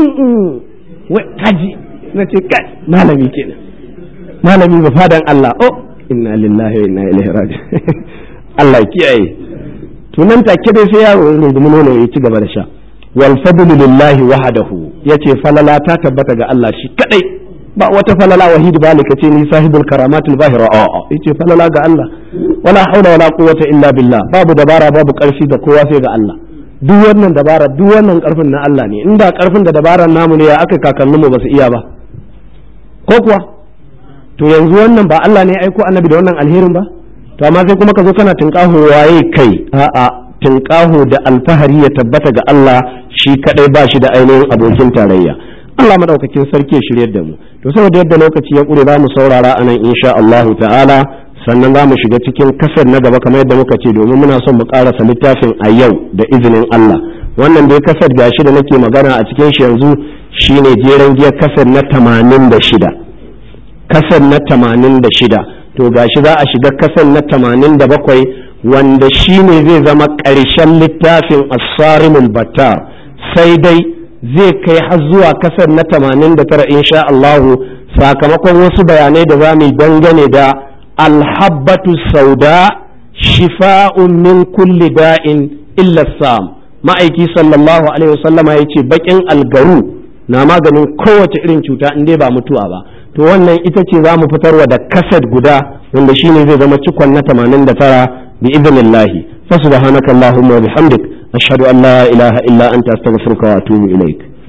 wai kaji na ce kai malami kenan malami ba fadan Allah oh inna lillahi wa inna ilaihi raji'un Allah ya kiyaye to nan take dai sai yaro ya rungumi nono ya ci gaba da sha wal fadlu lillahi wahdahu yace falala ta tabbata ga Allah shi kadai ba wata falala wahid balika ce ni sahibul karamatul zahira a yace falala ga Allah wala haula wala quwwata illa billah babu dabara babu karfi da kowa sai ga Allah duk wannan dabara duk wannan karfin na Allah ne inda karfin da dabaran namu ne ya aka kakanninmu ba su iya ba ko kuwa to yanzu wannan ba Allah ne ya aiko annabi da wannan alherin ba to amma sai kuma ka zo kana tinkaho waye kai a'a tinkaho da alfahari ya tabbata ga Allah shi kadai ba shi da ainihin abokin tarayya Allah madaukakin sarki ya shiryar da mu to saboda yadda lokaci ya kure za mu saurara anan insha Allah ta'ala sannan za mu shiga cikin kasar na gaba kamar yadda muka ce domin muna son mu karasa littafin a yau da izinin Allah wannan dai kasar gashi da nake magana a cikin shi yanzu shine jeren giya kasar na tamanin da shida kasar na tamanin da shida to gashi za a shiga kasar na tamanin da bakwai wanda shine zai zama ƙarshen littafin as-sarimul battar sai dai zai kai har zuwa kasar na tamanin da tara insha Allah sakamakon wasu bayanai da za mu dangane da الحبة السوداء شفاء من كل داء إلا السام ما أيكي صلى الله عليه وسلم يتي بكين الغرو na maganin kowace irin cuta in dai ba mutuwa ba to wannan ita ce za mu fitarwa da kaset guda wanda shine zai zama cikon na tamanin da tara bi idnillahi fa subhanakallahumma wa bihamdik ashhadu an la ilaha illa anta astaghfiruka wa atubu ilaik